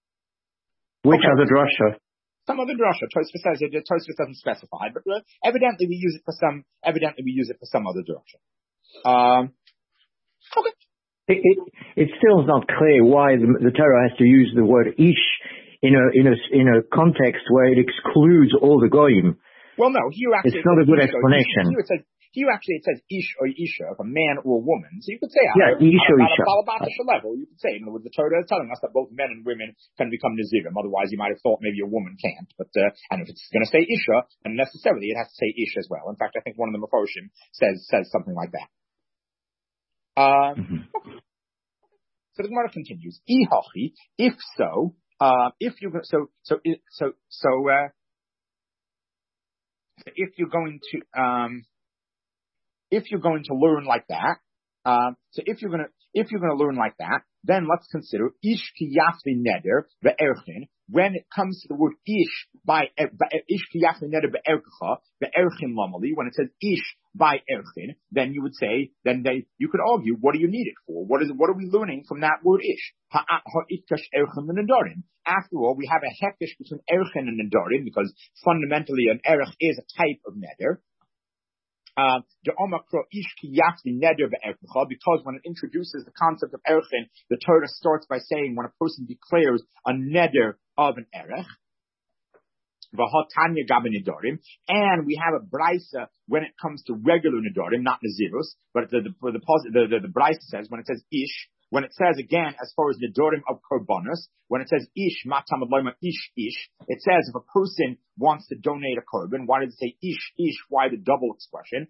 Which okay. other drasha? Some other drasha. Tosfos says it. Tosfos doesn't specify, but uh, evidently we use it for some. Evidently we use it for some other drasha. Um, okay. It, it, it still is not clear why the, the Torah has to use the word ish in a in a in a context where it excludes all the goyim. Well, no, here actually it's not a good explanation. Here it says here actually it says ish or isha, if a man or a woman. So you could say yeah, on, ish or on, isha. on a balabatisha level, you could say, in other words, the Torah is telling us that both men and women can become nazirim. Otherwise, you might have thought maybe a woman can't. But uh, and if it's going to say isha, then necessarily it has to say ish as well. In fact, I think one of the Mefoshim says says something like that. Um, mm-hmm. Okay. So the Gemara continues. Ihachi, if so. Uh, if you so so so so uh, if you're going to um, if you're going to learn like that, um, so if you're gonna, if you're gonna learn like that, then let's consider ish ki yafli neder ve'erchin. When it comes to the word ish by ish ki yafli neder ve'ercha ve'erchin lamali, when it says ish by erchin, then you would say, then they, you could argue, what do you need it for? What is, what are we learning from that word ish? After all, we have a hekesh between erchin and nedarim because fundamentally an erech is a type of neder. Uh, because when it introduces the concept of erchin, the Torah starts by saying when a person declares a neder of an erech, and we have a brisa when it comes to regular nedarim, not nazirus, but the the the, the, the, the brisa says when it says ish, when it says again as far as nedarim of korbanos, when it says ish matamad loima ish ish, it says if a person wants to donate a korban, why does it say ish ish? Why the double expression?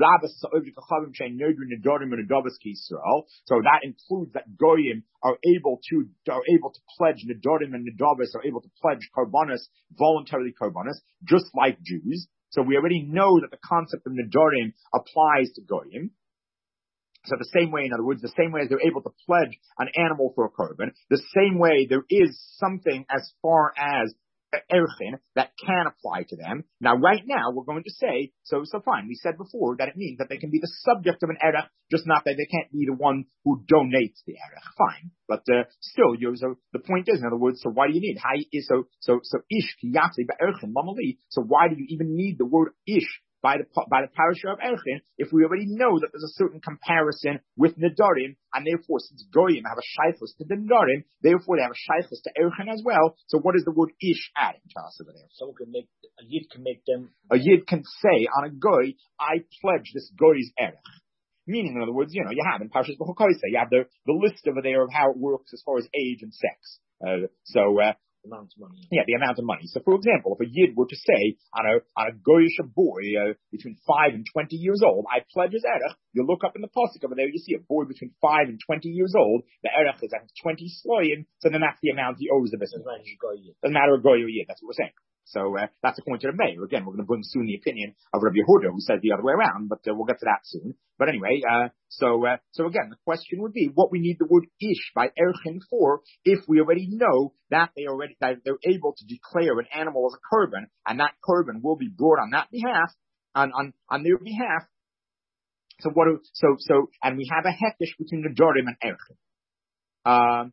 So that includes that goyim are able to are able to pledge nedarim and nedavos are able to pledge korbanos voluntarily korbanos just like Jews. So we already know that the concept of nedarim applies to goyim. So the same way, in other words, the same way as they're able to pledge an animal for a korban, the same way there is something as far as erchin that can apply to them. Now, right now, we're going to say, so, so fine, we said before that it means that they can be the subject of an erech, just not that they can't be the one who donates the erech. Fine. But, uh, still, you so the point is, in other words, so why do you need, how, so, so, so, ish, kiyatzi, ba'erchin, mamali, so why do you even need the word ish by the by the parasha of erchin if we already know that there's a certain comparison with nedarim, and therefore since goyim have a shaychus to the nedarim, therefore they have a shaychus to erchin as well. So what is the word ish adding to us over there? Someone can make a yid can make them. A yid can say on a goy, I pledge this goy's erech. Meaning, in other words, you know, you have in Parshas B'Chukoyse, you have the the list over there of how it works as far as age and sex. Uh, so. Uh, The amount of money. Yeah, the amount of money. So, for example, if a yid were to say on a on a goyish boy uh, between five and twenty years old, I pledge his erech. You look up in the pasuk over there, you see a boy between five and twenty years old. The erech is at twenty sloyim, so then that's the amount he owes the business. Doesn't matter a goy or yid. That's what we're saying. So uh, that's according to the mayor. Again, we're going to bring soon the opinion of Rabbi Yehuda, who says the other way around, but uh, we'll get to that soon. But anyway, uh, so uh, so again, the question would be what we need the word ish by erchin for if we already know that they already that they're able to declare an animal as a korban, and that korban will be brought on that behalf, on on, on their behalf. So what? Do, so so and we have a hekesh between the nedarim and erchin. Um.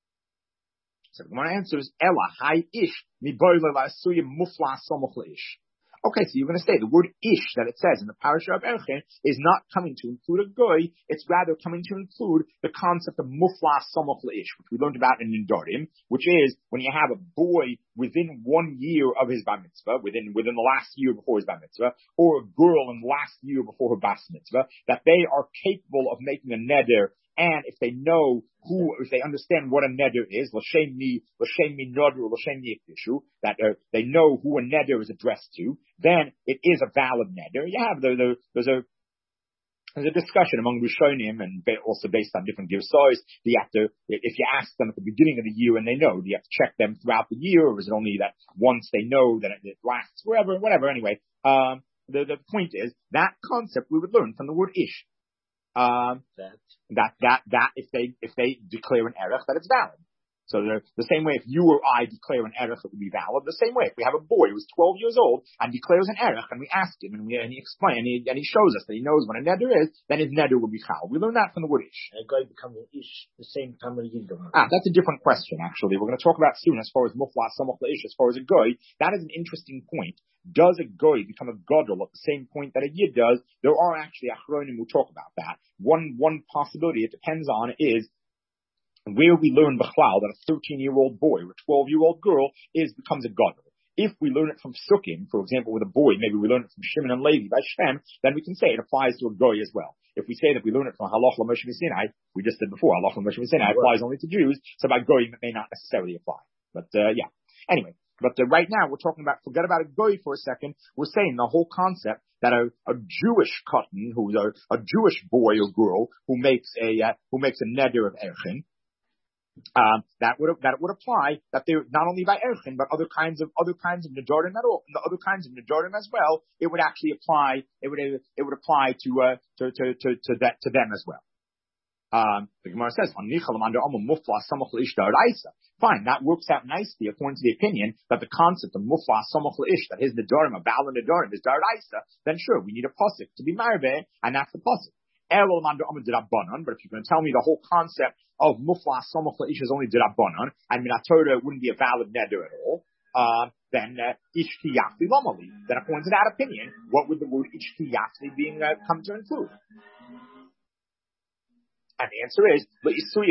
So the one answer is Ella, hi ish, mi boile la suyim mufla somoch ish. Okay, so you're going to say the word ish that it says in the parasha of erchin is not coming to include a goy, it's rather coming to include the concept of mufla somoch ish, which we learned about in nedarim, which is when you have a boy within one year of his bar mitzvah, within within the last year before his bar mitzvah, or a girl in the last year before her bas mitzvah, that they are capable of making a neder. And if they know who, if they understand what a neder is, l'shem mi, l'shem mi nodru, l'shem mi ikdishu, that uh, they know who a neder is addressed to, then it is a valid neder. You have the, the there's a there's a discussion among Rishonim and also based on different girsos. Do you have to, if you ask them at the beginning of the year and they know, do you have to check them throughout the year, or is it only that once they know that it lasts forever, whatever? Anyway, um, the the point is that concept we would learn from the word ish. Um, that, that, that, that, if they, if they declare an erech, that it's valid. So the, the same way if you or I declare an erech, it would be valid. The same way if we have a boy who's twelve years old and declares an erech, and we ask him, and, we, and he explains, and he, and he shows us that he knows what a neder is, then his neder will be chal. We learn that from the word ish. And a guy becomes an ish the same time when a yid goes. Ah, that's a different question, actually. We're going to talk about soon as far as mufla samoch ish, as far as a goy. That is an interesting point. Does a goy become a gadol at the same point that a yid does? There are actually achronim who talk about that. One, one possibility it depends on is where we learn b'chlal that a thirteen-year-old boy or a twelve-year-old girl is becomes a gadol. If we learn it from Sukkim, for example, with a boy, maybe we learn it from Shimon and Levi by Shem, then we can say it applies to a goy as well. If we say that we learn it from Halach l'Moshe Sinai, we just did before, Halach l'Moshe Sinai applies only to Jews, so by goy it may not necessarily apply. But uh, yeah, anyway. But uh, right now we're talking about, forget about a goy for a second, we're saying the whole concept that a, a Jewish cotton, who's a, a Jewish boy or girl, who makes a, uh, who makes a neder of erchin, Um, that would that would apply that they not only by erchin but other kinds of other kinds of nedarim at all, the other kinds of nedarim as well. It would actually apply. It would it would apply to uh, to, to to to that to them as well. Um, the Gemara says, fine, that works out nicely according to the opinion that the concept of mufla samach ish, that his nedarim, a bal nedarim, is daraisa, then sure, we need a pasuk to be marbe, and that's the pasuk. But if you're going to tell me the whole concept of mufla samach ish is only dirabanan, and minatora wouldn't be a valid neder at all, uh, then ishki yachli lamali. Then according to that opinion, what would the word ishki yachli being uh, come to include? And the answer is, the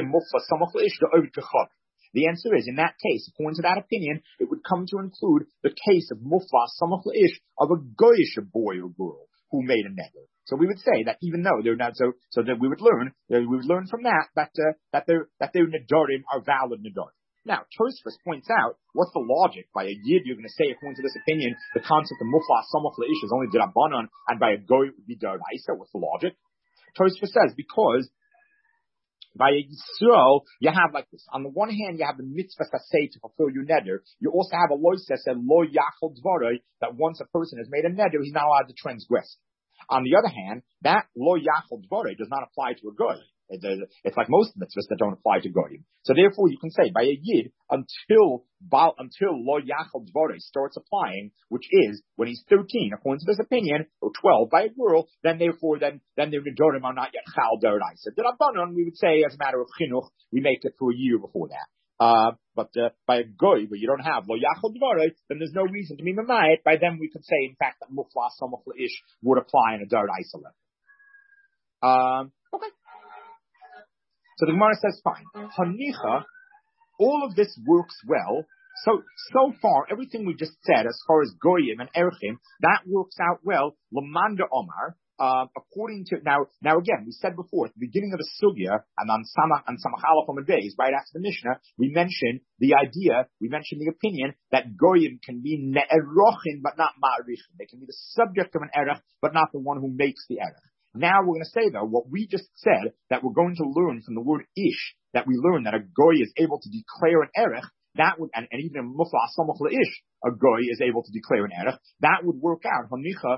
answer is, in that case, according to that opinion, it would come to include the case of mufla samach ish of a goyish boy or girl who made a neder. So we would say that even though they're not so, so that we would learn, we would learn from that that uh, that their that their nedarim are valid nedarim. Now, Tosfos points out, what's the logic? By a yid, you're going to say, according to this opinion, the concept of mufla samach ish is only dirabanan, and by a goy it would be daraisa. What's the logic? Tosfos says because by a Yisrael, you have like this. On the one hand, you have the mitzvah say to fulfill your neder. You also have a loy that said lo yachol dvarei, that once a person has made a neder, he's not allowed to transgress. On the other hand, that lo yachol dvarei does not apply to a goy. It, it's like most mitzvahs that don't apply to goyim. So therefore, you can say by a yid until until lo yachol dvarei starts applying, which is when he's thirteen, according to this opinion, or twelve by a girl. Then therefore, then then their nedarim are not yet chal deraisa. D'Rabbanan, we would say as a matter of chinuch, we make it for a year before that. Uh, but uh, by a goy, where you don't have lo yachol dvarei, then there's no reason to be mamayit. By them, we could say, in fact, that mufla samach ish would apply in a deraisa level. Um, okay. So the Gemara says, fine. Hanicha, all of this works well. So, so far, everything we just said, as far as Goyim and Erchim, that works out well. Lamanda Omar, uh, according to, now, now again, we said before, at the beginning of the Sugya, and on Samach, and Samachalach on the days, right after the Mishnah, we mentioned the idea, we mentioned the opinion, that Goyim can be Ne'erochin, but not Ma'arichin. They can be the subject of an Erech, but not the one who makes the Erech. Now we're going to say, though, what we just said, that we're going to learn from the word ish, that we learn that a goy is able to declare an erech, that would, and, and even in mufla samach ish, a goy is able to declare an erech, that would work out, hanicha,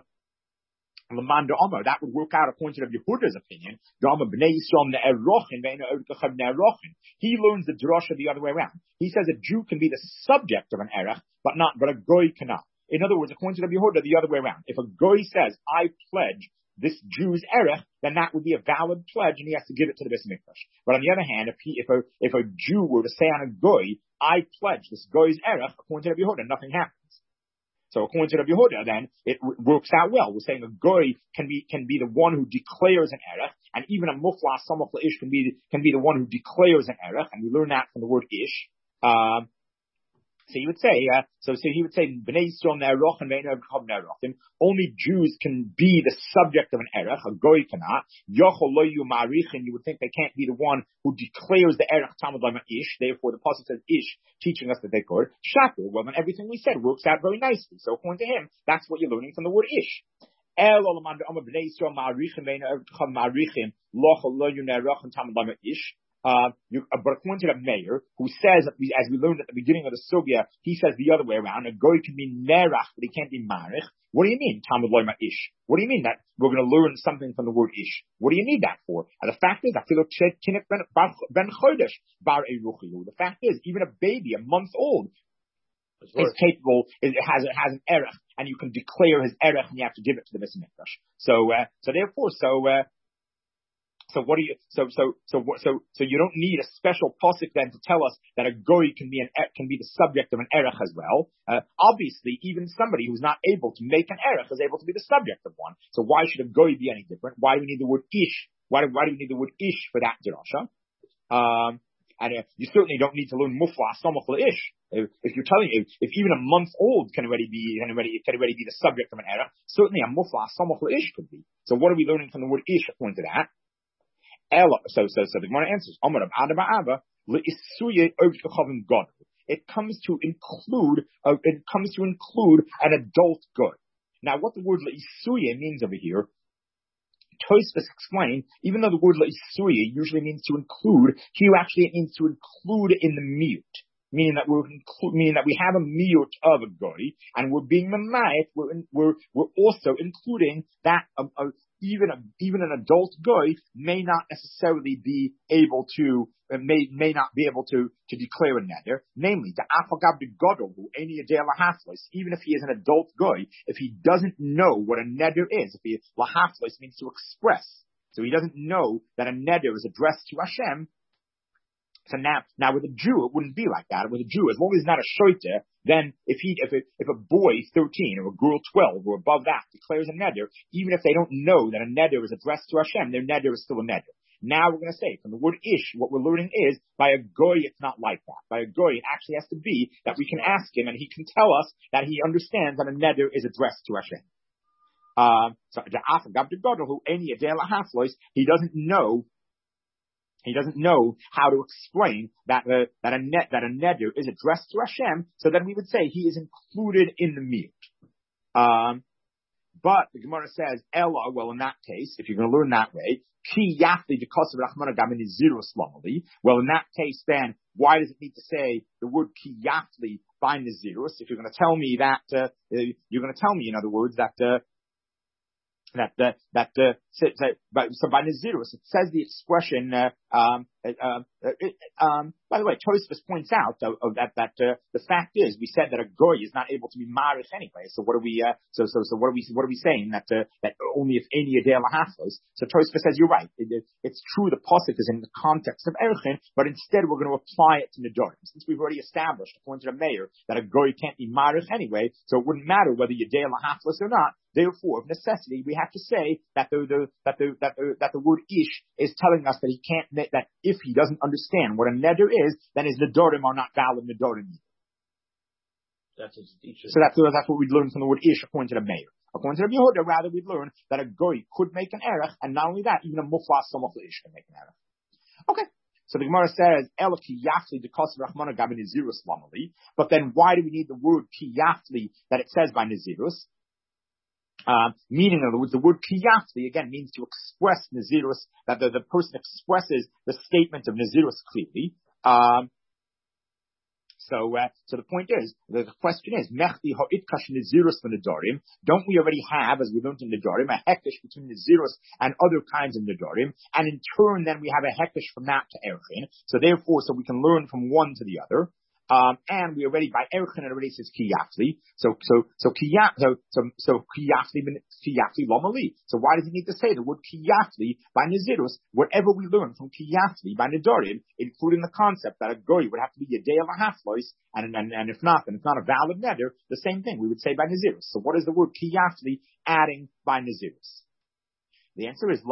l'man da'amar, that would work out according to Yehuda's opinion, da'amar b'nei yisrael ne'erochin, ve'ena odkachab ne'erochin. He learns the drasha the other way around. He says a Jew can be the subject of an erech, but not, but a goy cannot. In other words, according to Yehuda, the other way around. If a goy says, I pledge this Jew's erech, then that would be a valid pledge, and he has to give it to the Beis Mikdash. But on the other hand, if he, if a, if a Jew were to say on a goy, I pledge this goy's erech, according to Rabbi Yehuda, nothing happens. So according to Rabbi Yehuda, then it w- works out well. We're saying a goy can be can be the one who declares an erech, and even a mufla samach ish can be can be the one who declares an erech, and we learn that from the word ish. Um, So you would say, uh, so, so he would say, B'nai Yisrael ne'erochin ve'eino b'chab ne'erochin. Only Jews can be the subject of an erech, a goy cannot. Yochol lo yu ma'arichin, you would think they can't be the one who declares the erech tamad lama ish. Therefore, the pasuk says ish, teaching us that they could. Shakur, well then everything we said works out very nicely. So according to him, that's what you're learning from the word ish. El olamanda omer b'nai Yisrael ma'arichin ve'eino b'chab ma'arichin, lochol lo yu ne'erochin tamad lama ish. Uh, you, uh, but according to the mayor, who says, we, as we learned at the beginning of the sugya, he says the other way around, a goy can be nerach, but he can't be marich. What do you mean, Talmud loyma ish? What do you mean that we're going to learn something from the word ish? What do you need that for? And the fact is, I feel ben chodesh bar eruchiyu. The fact is, even a baby, a month old, is capable, is, it has, it has an erech, and you can declare his erech, and you have to give it to the Beis Mikdash. So, uh, so therefore, so, uh, So what do you? So so so so so you don't need a special pasuk then to tell us that a goy can be an can be the subject of an erech as well. Uh, obviously, even somebody who's not able to make an erech is able to be the subject of one. So why should a goy be any different? Why do we need the word ish? Why do why do we need the word ish for that drasha? Um, and uh, you certainly don't need to learn mufla samach ish. If, if you're telling if, if even a month old can already be can already can already be the subject of an erech, certainly a mufla samach ish could be. So what are we learning from the word ish according to that? Ella, so, so, so the Gemara answers, it comes to include, uh, it comes to include an adult good. Now, what the word le'isuye means over here, Tosfos explained, even though the word L'Isuya usually means to include, here actually it means to include in the mute. Meaning that we're inclu- meaning that we have a miyut of a goy, and we're being mamayit. We're in, we're we're also including that a, a, even a, even an adult goy may not necessarily be able to uh, may may not be able to to declare a neder. Namely, the afagab de godol who any adel lahaflos, even if he is an adult goy, if he doesn't know what a neder is, if he lahaflos means to express, so he doesn't know that a neder is addressed to Hashem. So now, now with a Jew, it wouldn't be like that. With a Jew, as long as he's not a shoiter, then if he, if it, if a boy thirteen or a girl twelve or above that declares a neder, even if they don't know that a neder is addressed to Hashem, their neder is still a neder. Now we're going to say from the word ish, what we're learning is by a goy, it's not like that. By a goy, it actually has to be that we can ask him and he can tell us that he understands that a neder is addressed to Hashem. Um, so the afagab de godol who any adel haflois, he doesn't know. He doesn't know how to explain that uh, that a net that a neder is addressed to Hashem. So then we would say he is included in the miyut. Um, but the Gemara says Ella. Well, in that case, if you're going to learn that way, ki yafli because of Rachmana gamin zirus lamali. Well, in that case, then why does it need to say the word ki yafli by nazirus? If you're going to tell me that, uh, you're going to tell me, in other words, that. Uh, That that that uh, so, so by Nazirus it says the expression. Uh, um, uh, uh, um, by the way, Tosfos points out uh, uh, that that uh, the fact is we said that a goy is not able to be marish anyway. So what are we? Uh, so so so what are we? What are we saying that uh, that only if any adel haflos? So Tosfos says you're right. It, it, it's true the pasuk is in the context of erchin, but instead we're going to apply it to nedarim since we've already established according to the mayor that a goy can't be marish anyway. So it wouldn't matter whether you adel haflos or not. Therefore, of necessity, we have to say that the, the that the that the that the word ish is telling us that he can't that if he doesn't understand what a neder is, then his nedarim are not valid nedarim. That's his teacher. So that's that's what we learn from the word ish according to the mayor. According to the Yehuda, rather we learn that a goy could make an erech, and not only that, even a muflas some of the ish can make an erech. Okay. So the Gemara says, "El ki yafli de kos rachmana gabin nazirus lamali." But then, why do we need the word ki yafli that it says by nazirus? Uh, meaning, in other words, the word kiyafli again means to express nazirus, that the, the person expresses the statement of nazirus clearly. Um, so, uh, so the point is, the, the question is, mechti ha'itkash nazirus v'nedarim. Don't we already have, as we learned in nedarim, a hektish between nazirus and other kinds of nedarim, and in turn, then we have a hektish from that to erchin. So therefore, so we can learn from one to the other. Um, and we already, by erchin, it already says kiyafli. So, so, so kiyaf, so, so, so kiyafli, kiyafli lomali. So why does he need to say the word kiyafli by nazirus? Whatever we learn from kiyafli by nedarim, including the concept that a goy would have to be a day of a half voice, and, and, and if not, then it's not a valid neder, the same thing we would say by nazirus. So what is the word kiyafli adding by nazirus? The answer is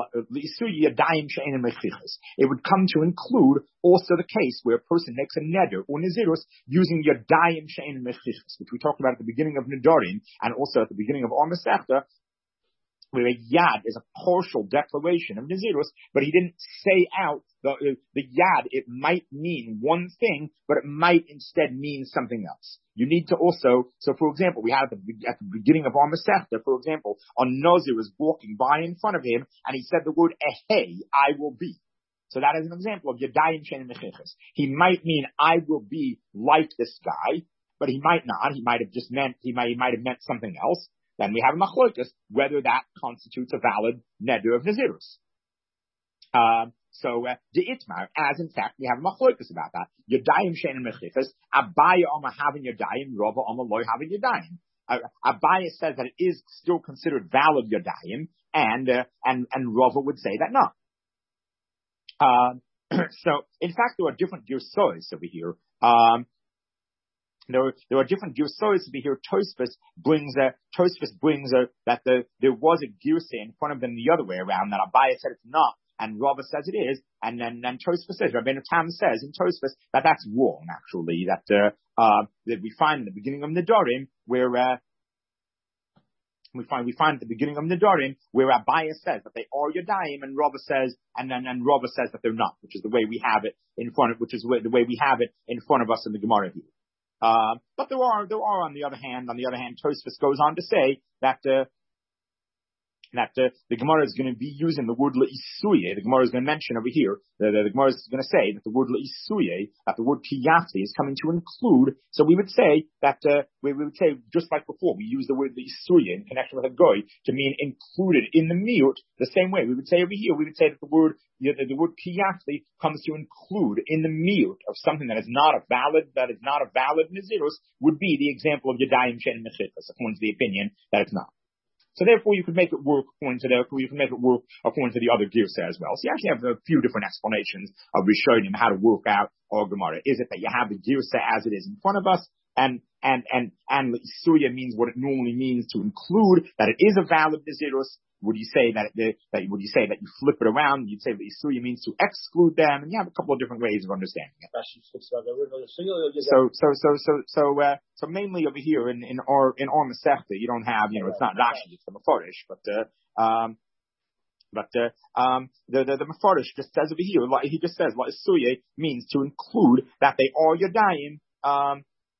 it would come to include also the case where a person makes a neder or nazirus using yadayim she'ein mechichas, which we talked about at the beginning of nedarim and also at the beginning of Or Masechta, where a yad is a partial declaration of nazirus, but he didn't say out the the yad. It might mean one thing, but it might instead mean something else. You need to also, so for example, we had at the, at the beginning of Or Masechta, for example, a Nazir was walking by in front of him, and he said the word ehei, I will be. So that is an example of Yadayim Shein Mechichas. He might mean I will be like this guy, but he might not. He might have just meant, he might, he might have meant something else. Then we have a machlokas, whether that constitutes a valid neder of nazirus. Um, So, uh, the itmar, as in fact, we have machlokas about that. Yadayim she'en mechichas, Abaya oma having yadayim, Rava oma loy having yadayim. Uh, Abaya says that it is still considered valid yadayim, and, uh, and, and Rava would say that no. Um, so, in fact, there are different girsois over here. Um, There are, there are different girsois to be here. Tosfos brings a, Tosfos brings a, that the, there was a girsa in front of them the other way around, that Abaya said it's not, and Rava says it is, and then, then Tosfos says, Rabbeinu Tam says in Tosfos that that's wrong, actually, that, uh, uh, that we find in the beginning of Nedarim, where, uh, we find, we find at the beginning of Nedarim, where Abaya says that they are Yadayim, and Rava says, and then, and Rava says that they're not, which is the way we have it in front of, which is the way we have it in front of us in the Gemara here. Uh, but there are, there are, on the other hand, on the other hand, Tosfos goes on to say that, uh, that uh, the Gemara is going to be using the word le'isuye. The Gemara is going to mention over here, the, the, the Gemara is going to say that the word le'isuye, that the word kiyafli is coming to include. So we would say that, uh, we, we would say, just like before, we use the word le'isuye in connection with a goy to mean included in the miut. The same way, we would say over here, we would say that the word, the, the, the word kiyafli comes to include in the miut of something that is not a valid, that is not a valid nazirus, would be the example of yadayim shen mechitas, according to the opinion that it's not. So therefore, you could make it work according to the, you can make it work according to the other girsa as well. So you actually have a few different explanations of Rishonim how to work out our Gemara. Is it that you have the girsa as it is in front of us, and and and and Isuya means what it normally means to include that it is a valid nazirus? Would you say that, it, that would you say that you flip it around? You'd say that Isuya means to exclude them, and you have a couple of different ways of understanding it. So so so so so uh, so mainly over here in in our in our Masechta, you don't have, you know, it's not Rashi, it's the Mefarish, but uh, um. But uh, um, the the, the Mefarish just says over here, like he just says, like Isuya means to include that they are Yadayim. Um,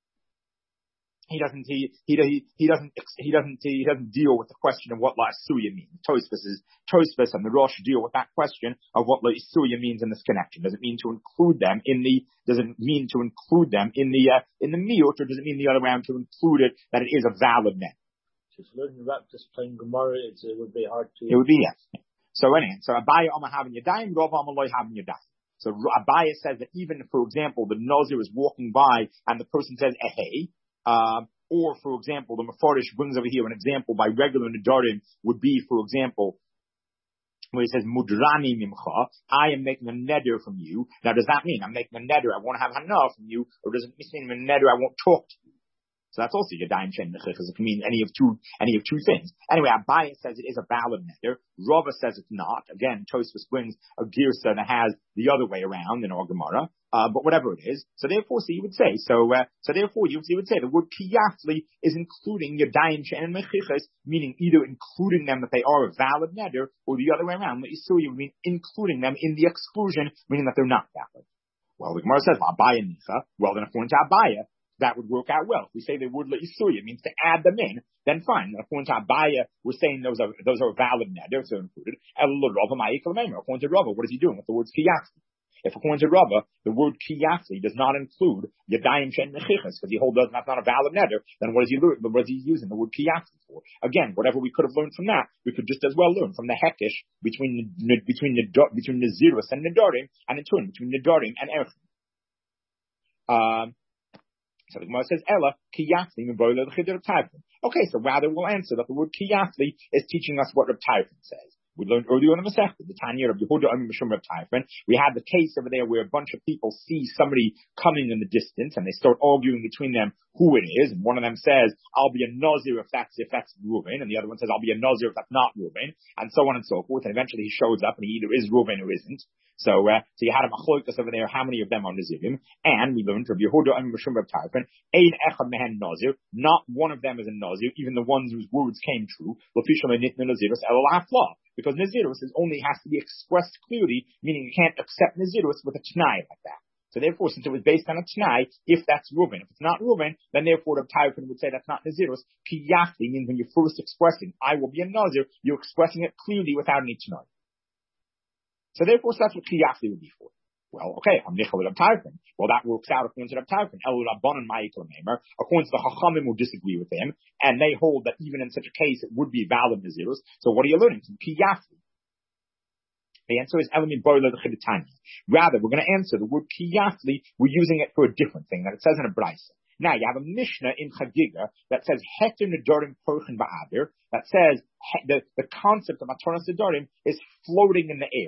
He doesn't. He he he doesn't. He doesn't. He doesn't deal with the question of what la'asuya means. Tosfos is Tosfos and the Rosh deal with that question of what la'asuya means in this connection. Does it mean to include them in the? Does it mean to include them in the uh, in the miut, or does it mean the other way around to include it that it is a valid net? Just learning about this plain Gemara, it would be hard to. It would be yes. So anyway, so Abaya Omar having Yadayim, Rav Omar Loi having Yadayim. So Abaya says that even if, for example, the Nazir is walking by and the person says ehei. Um, or, for example, the Mefarish brings over here an example by regular Nadarim would be, for example, where he says, Mudrani mimcha, I am making a neder from you. Now, does that mean I'm making a neder, I won't have hana from you, or does it mean a neder, I won't talk to you? So that's also Yadayim Shen Mechichas. It can mean any of two, any of two things. Anyway, Abaye says it is a valid neder. Rava says it's not. Again, Tosfos brings a girsa that has the other way around in our Gemara. Uh, but whatever it is. So therefore, so you would say, so, uh, so therefore you, you would say the word kiyafli is including Yadayim Shen Mechichas, meaning either including them that they are a valid neder, or the other way around. What you saw, you mean including them in the exclusion, meaning that they're not valid. Well, the Gemara says, Abaye Nicha. Well, then according to Abaye, that would work out well. If we say the word le'isuya means to add them in, then fine. According to Abaya, we're saying those are those are valid neder, so included. According to Rava, what is he doing with the words kiyafli? If according to Rava, the word kiyafli does not include yadayim shen mechichas, because he holds that's not a valid neder, then what is he what is he using the word kiyafli for? Again, whatever we could have learned from that, we could just as well learn from the hekish between between the between Nazirus and Nedarim, and in turn between Nedarim and Erechim. Um. So the Gemara says, Ella, kiyafli miboyle l'chidr Taifin. Okay, so rather we'll answer that the word kiyafli is teaching us what Reb Taifin says. We learned earlier in the Masechta, the Tanya of Yehuda Amim Mishum Reb Taifin. We had the case over there where a bunch of people see somebody coming in the distance and they start arguing between them who it is. And one of them says, I'll be a Nazir if that's, if that's Reuven. And the other one says, I'll be a Nazir if that's not Reuven. And so on and so forth. And eventually he shows up and he either is Reuven or isn't. So, uh, so you had a machlokas over there, how many of them are Nazirim? And we learned from Yehuda Amim Mishum Reb Taifin, Ein Echad Mehen Nazir. Not one of them is a Nazir, even the ones whose words came true. L'fishal Nitnu Nazirus Elul Hafla. Because Nazirus is only has to be expressed clearly, meaning you can't accept Nazirus with a T'nai like that. So therefore, since it was based on a T'nai, if that's Reuven, if it's not Reuven, then therefore the Taifin would say that's not Nazirus. Kiyafli means when you're first expressing, I will be a Nazir, you're expressing it clearly without any T'nai. So therefore, so that's what Kiyafli would be for. Well, okay, I'm Nichel with Taifin. Well, that works out according to Taifin. Elul Rabbanan Ma'ikol Meimer. According to the Chachamim who disagree with him, and they hold that even in such a case it would be valid Nazirus. So what are you learning from Kiyafli? The answer is Elamim Boiler the Chiditanya. Rather, we're going to answer the word Kiyafli. We're using it for a different thing that it says in a Brisa. Now, you have a Mishnah in Chagiga that says Heter Nedarim Porchen Ba'adir, that says the, the concept of Mataras Nedarim is floating in the air.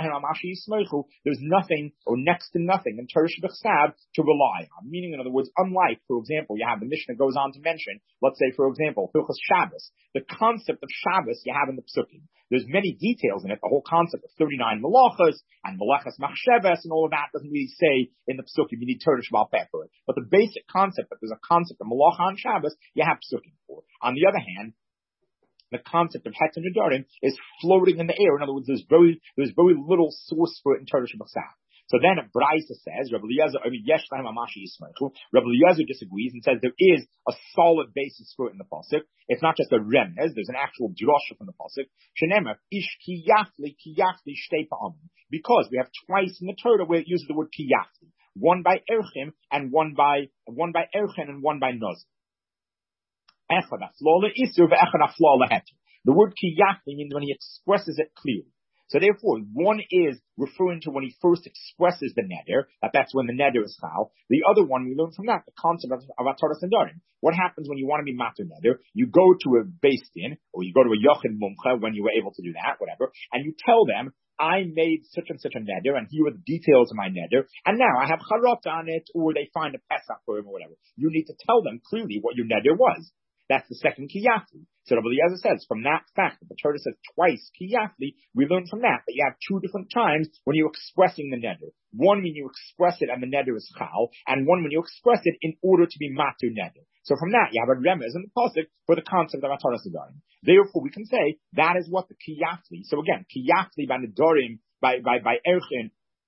There's nothing, or next to nothing, in Teresh B'chsav to rely on. Meaning, in other words, unlike, for example, you have the Mishnah goes on to mention, let's say, for example, Hilchos Shabbos. The concept of Shabbos you have in the Psukim. There's many details in it. The whole concept of thirty-nine Malachas and Malachas Machsheves and all of that doesn't really say in the Psukim. You need Teresh B'al for it. But the basic concept that there's a concept of Malacha on Shabbos, you have Psukim for. On the other hand, the concept of Heter Nedarim is floating in the air. In other words, there's very, there's very little source for it in Teresh B'chsav. So then Braisa says, Rabbi Eliezer, I mean, Yesh Lahem Amashi Yismeichu. Rabbi Eliezer disagrees and says there is a solid basis for it in the pasuk. It's not just a remez. There's an actual drosha from the pasuk. Shenema ish kiyafli kiyafli shtei pa'am. Because we have twice in the Torah where it uses the word kiyafli, one by erchim and one by one by erchen and one by noz. Echad aflala isur ve'echad aflala heter. The word kiyafli means when he expresses it clearly. So therefore, one is referring to when he first expresses the neder, that that's when the neder is chal. The other one, we learn from that, the concept of, of ataras nedarim. What happens when you want to be matur neder? You go to a beis din, or you go to a yochid mumcha when you were able to do that, whatever, and you tell them, I made such and such a neder, and here are the details of my neder, and now I have charot on it, or they find a pesach for him, or whatever. You need to tell them clearly what your neder was. That's the second kiyafli. So Rabbi Eliezer says, from that fact that the Torah says twice kiyafli, we learn from that that you have two different times when you're expressing the neder. One when you express it and the neder is chal, and one when you express it in order to be matur neder. So from that, you have a remez in the pasuk for the concept of ataras nedarim. Therefore, we can say that is what the kiyafli. So again, kiyafli by nedarim, by by by erchin,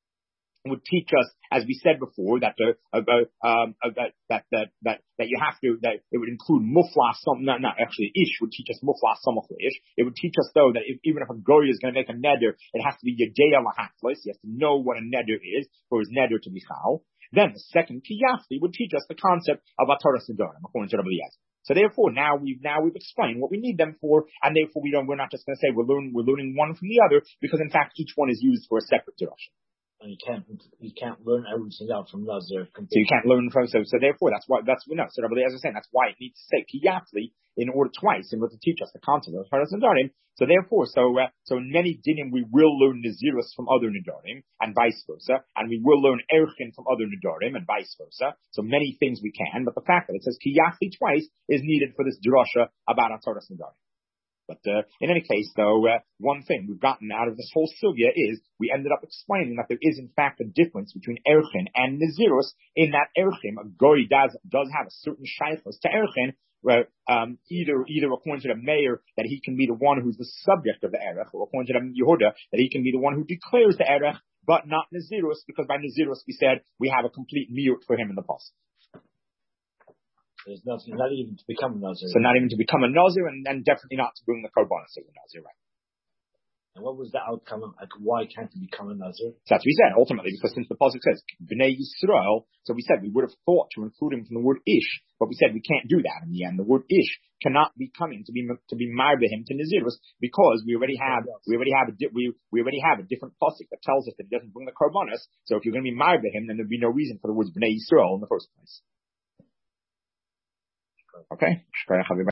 would teach us, as we said before, that the uh, um, uh, that, that that that that you have to that it would include muflas some not not actually ish would teach us muflas samach ish. It would teach us though that if, even if a goy is going to make a neder, it has to be yedeya lahaflis. He has to know what a neder is for his neder to be chal. Then the second kiyafli would teach us the concept of ataras nedarim according to Rabbi Eliezer. So therefore, now we've now we've explained what we need them for, and therefore we don't we're not just going to say we're learning we're learning one from the other, because in fact each one is used for a separate drasha. And you can't, you can't learn everything out from Nazir. So you can't learn from, so, so therefore that's why, that's, we know. So Rabbi Eliezer is saying that's why it needs to say kiyafli in order twice in order to teach us the concept of Ataras Nedarim. So therefore, so, uh, so in many dinim we will learn Nazirus from other Nedarim and vice versa, and we will learn Erchin from other Nedarim and vice versa. So many things we can, but the fact that it says kiyafli twice is needed for this drasha about Ataras Nedarim. But uh, in any case, though, uh, one thing we've gotten out of this whole sugya is we ended up explaining that there is, in fact, a difference between Erchin and Nazirus, in that Erchin, a goy does, does have a certain shaykhus to Erchin, where um, either either according to the mayor that he can be the one who's the subject of the Erech, or according to the Yehuda that he can be the one who declares the Erech, but not Nazirus, because by Nazirus we said we have a complete miyut for him in the past. There's nothing, not even to become a Nazir. So not even to become a Nazir, and then definitely not to bring the korbanos of the Nazir, right? And what was the outcome of, like, why can't he become a Nazir? So that's what we said, ultimately, because since the pasuk says, Bnei Yisrael, so we said we would have thought to include him from the word Ish, but we said we can't do that in the end. The word Ish cannot be coming to be, to be married him to Nazirus, because we already have, we already have a, we, we already have a different pasuk that tells us that he doesn't bring the korbanos, so if you're going to be married him, then there'd be no reason for the words Bnei Yisrael in the first place. Okay.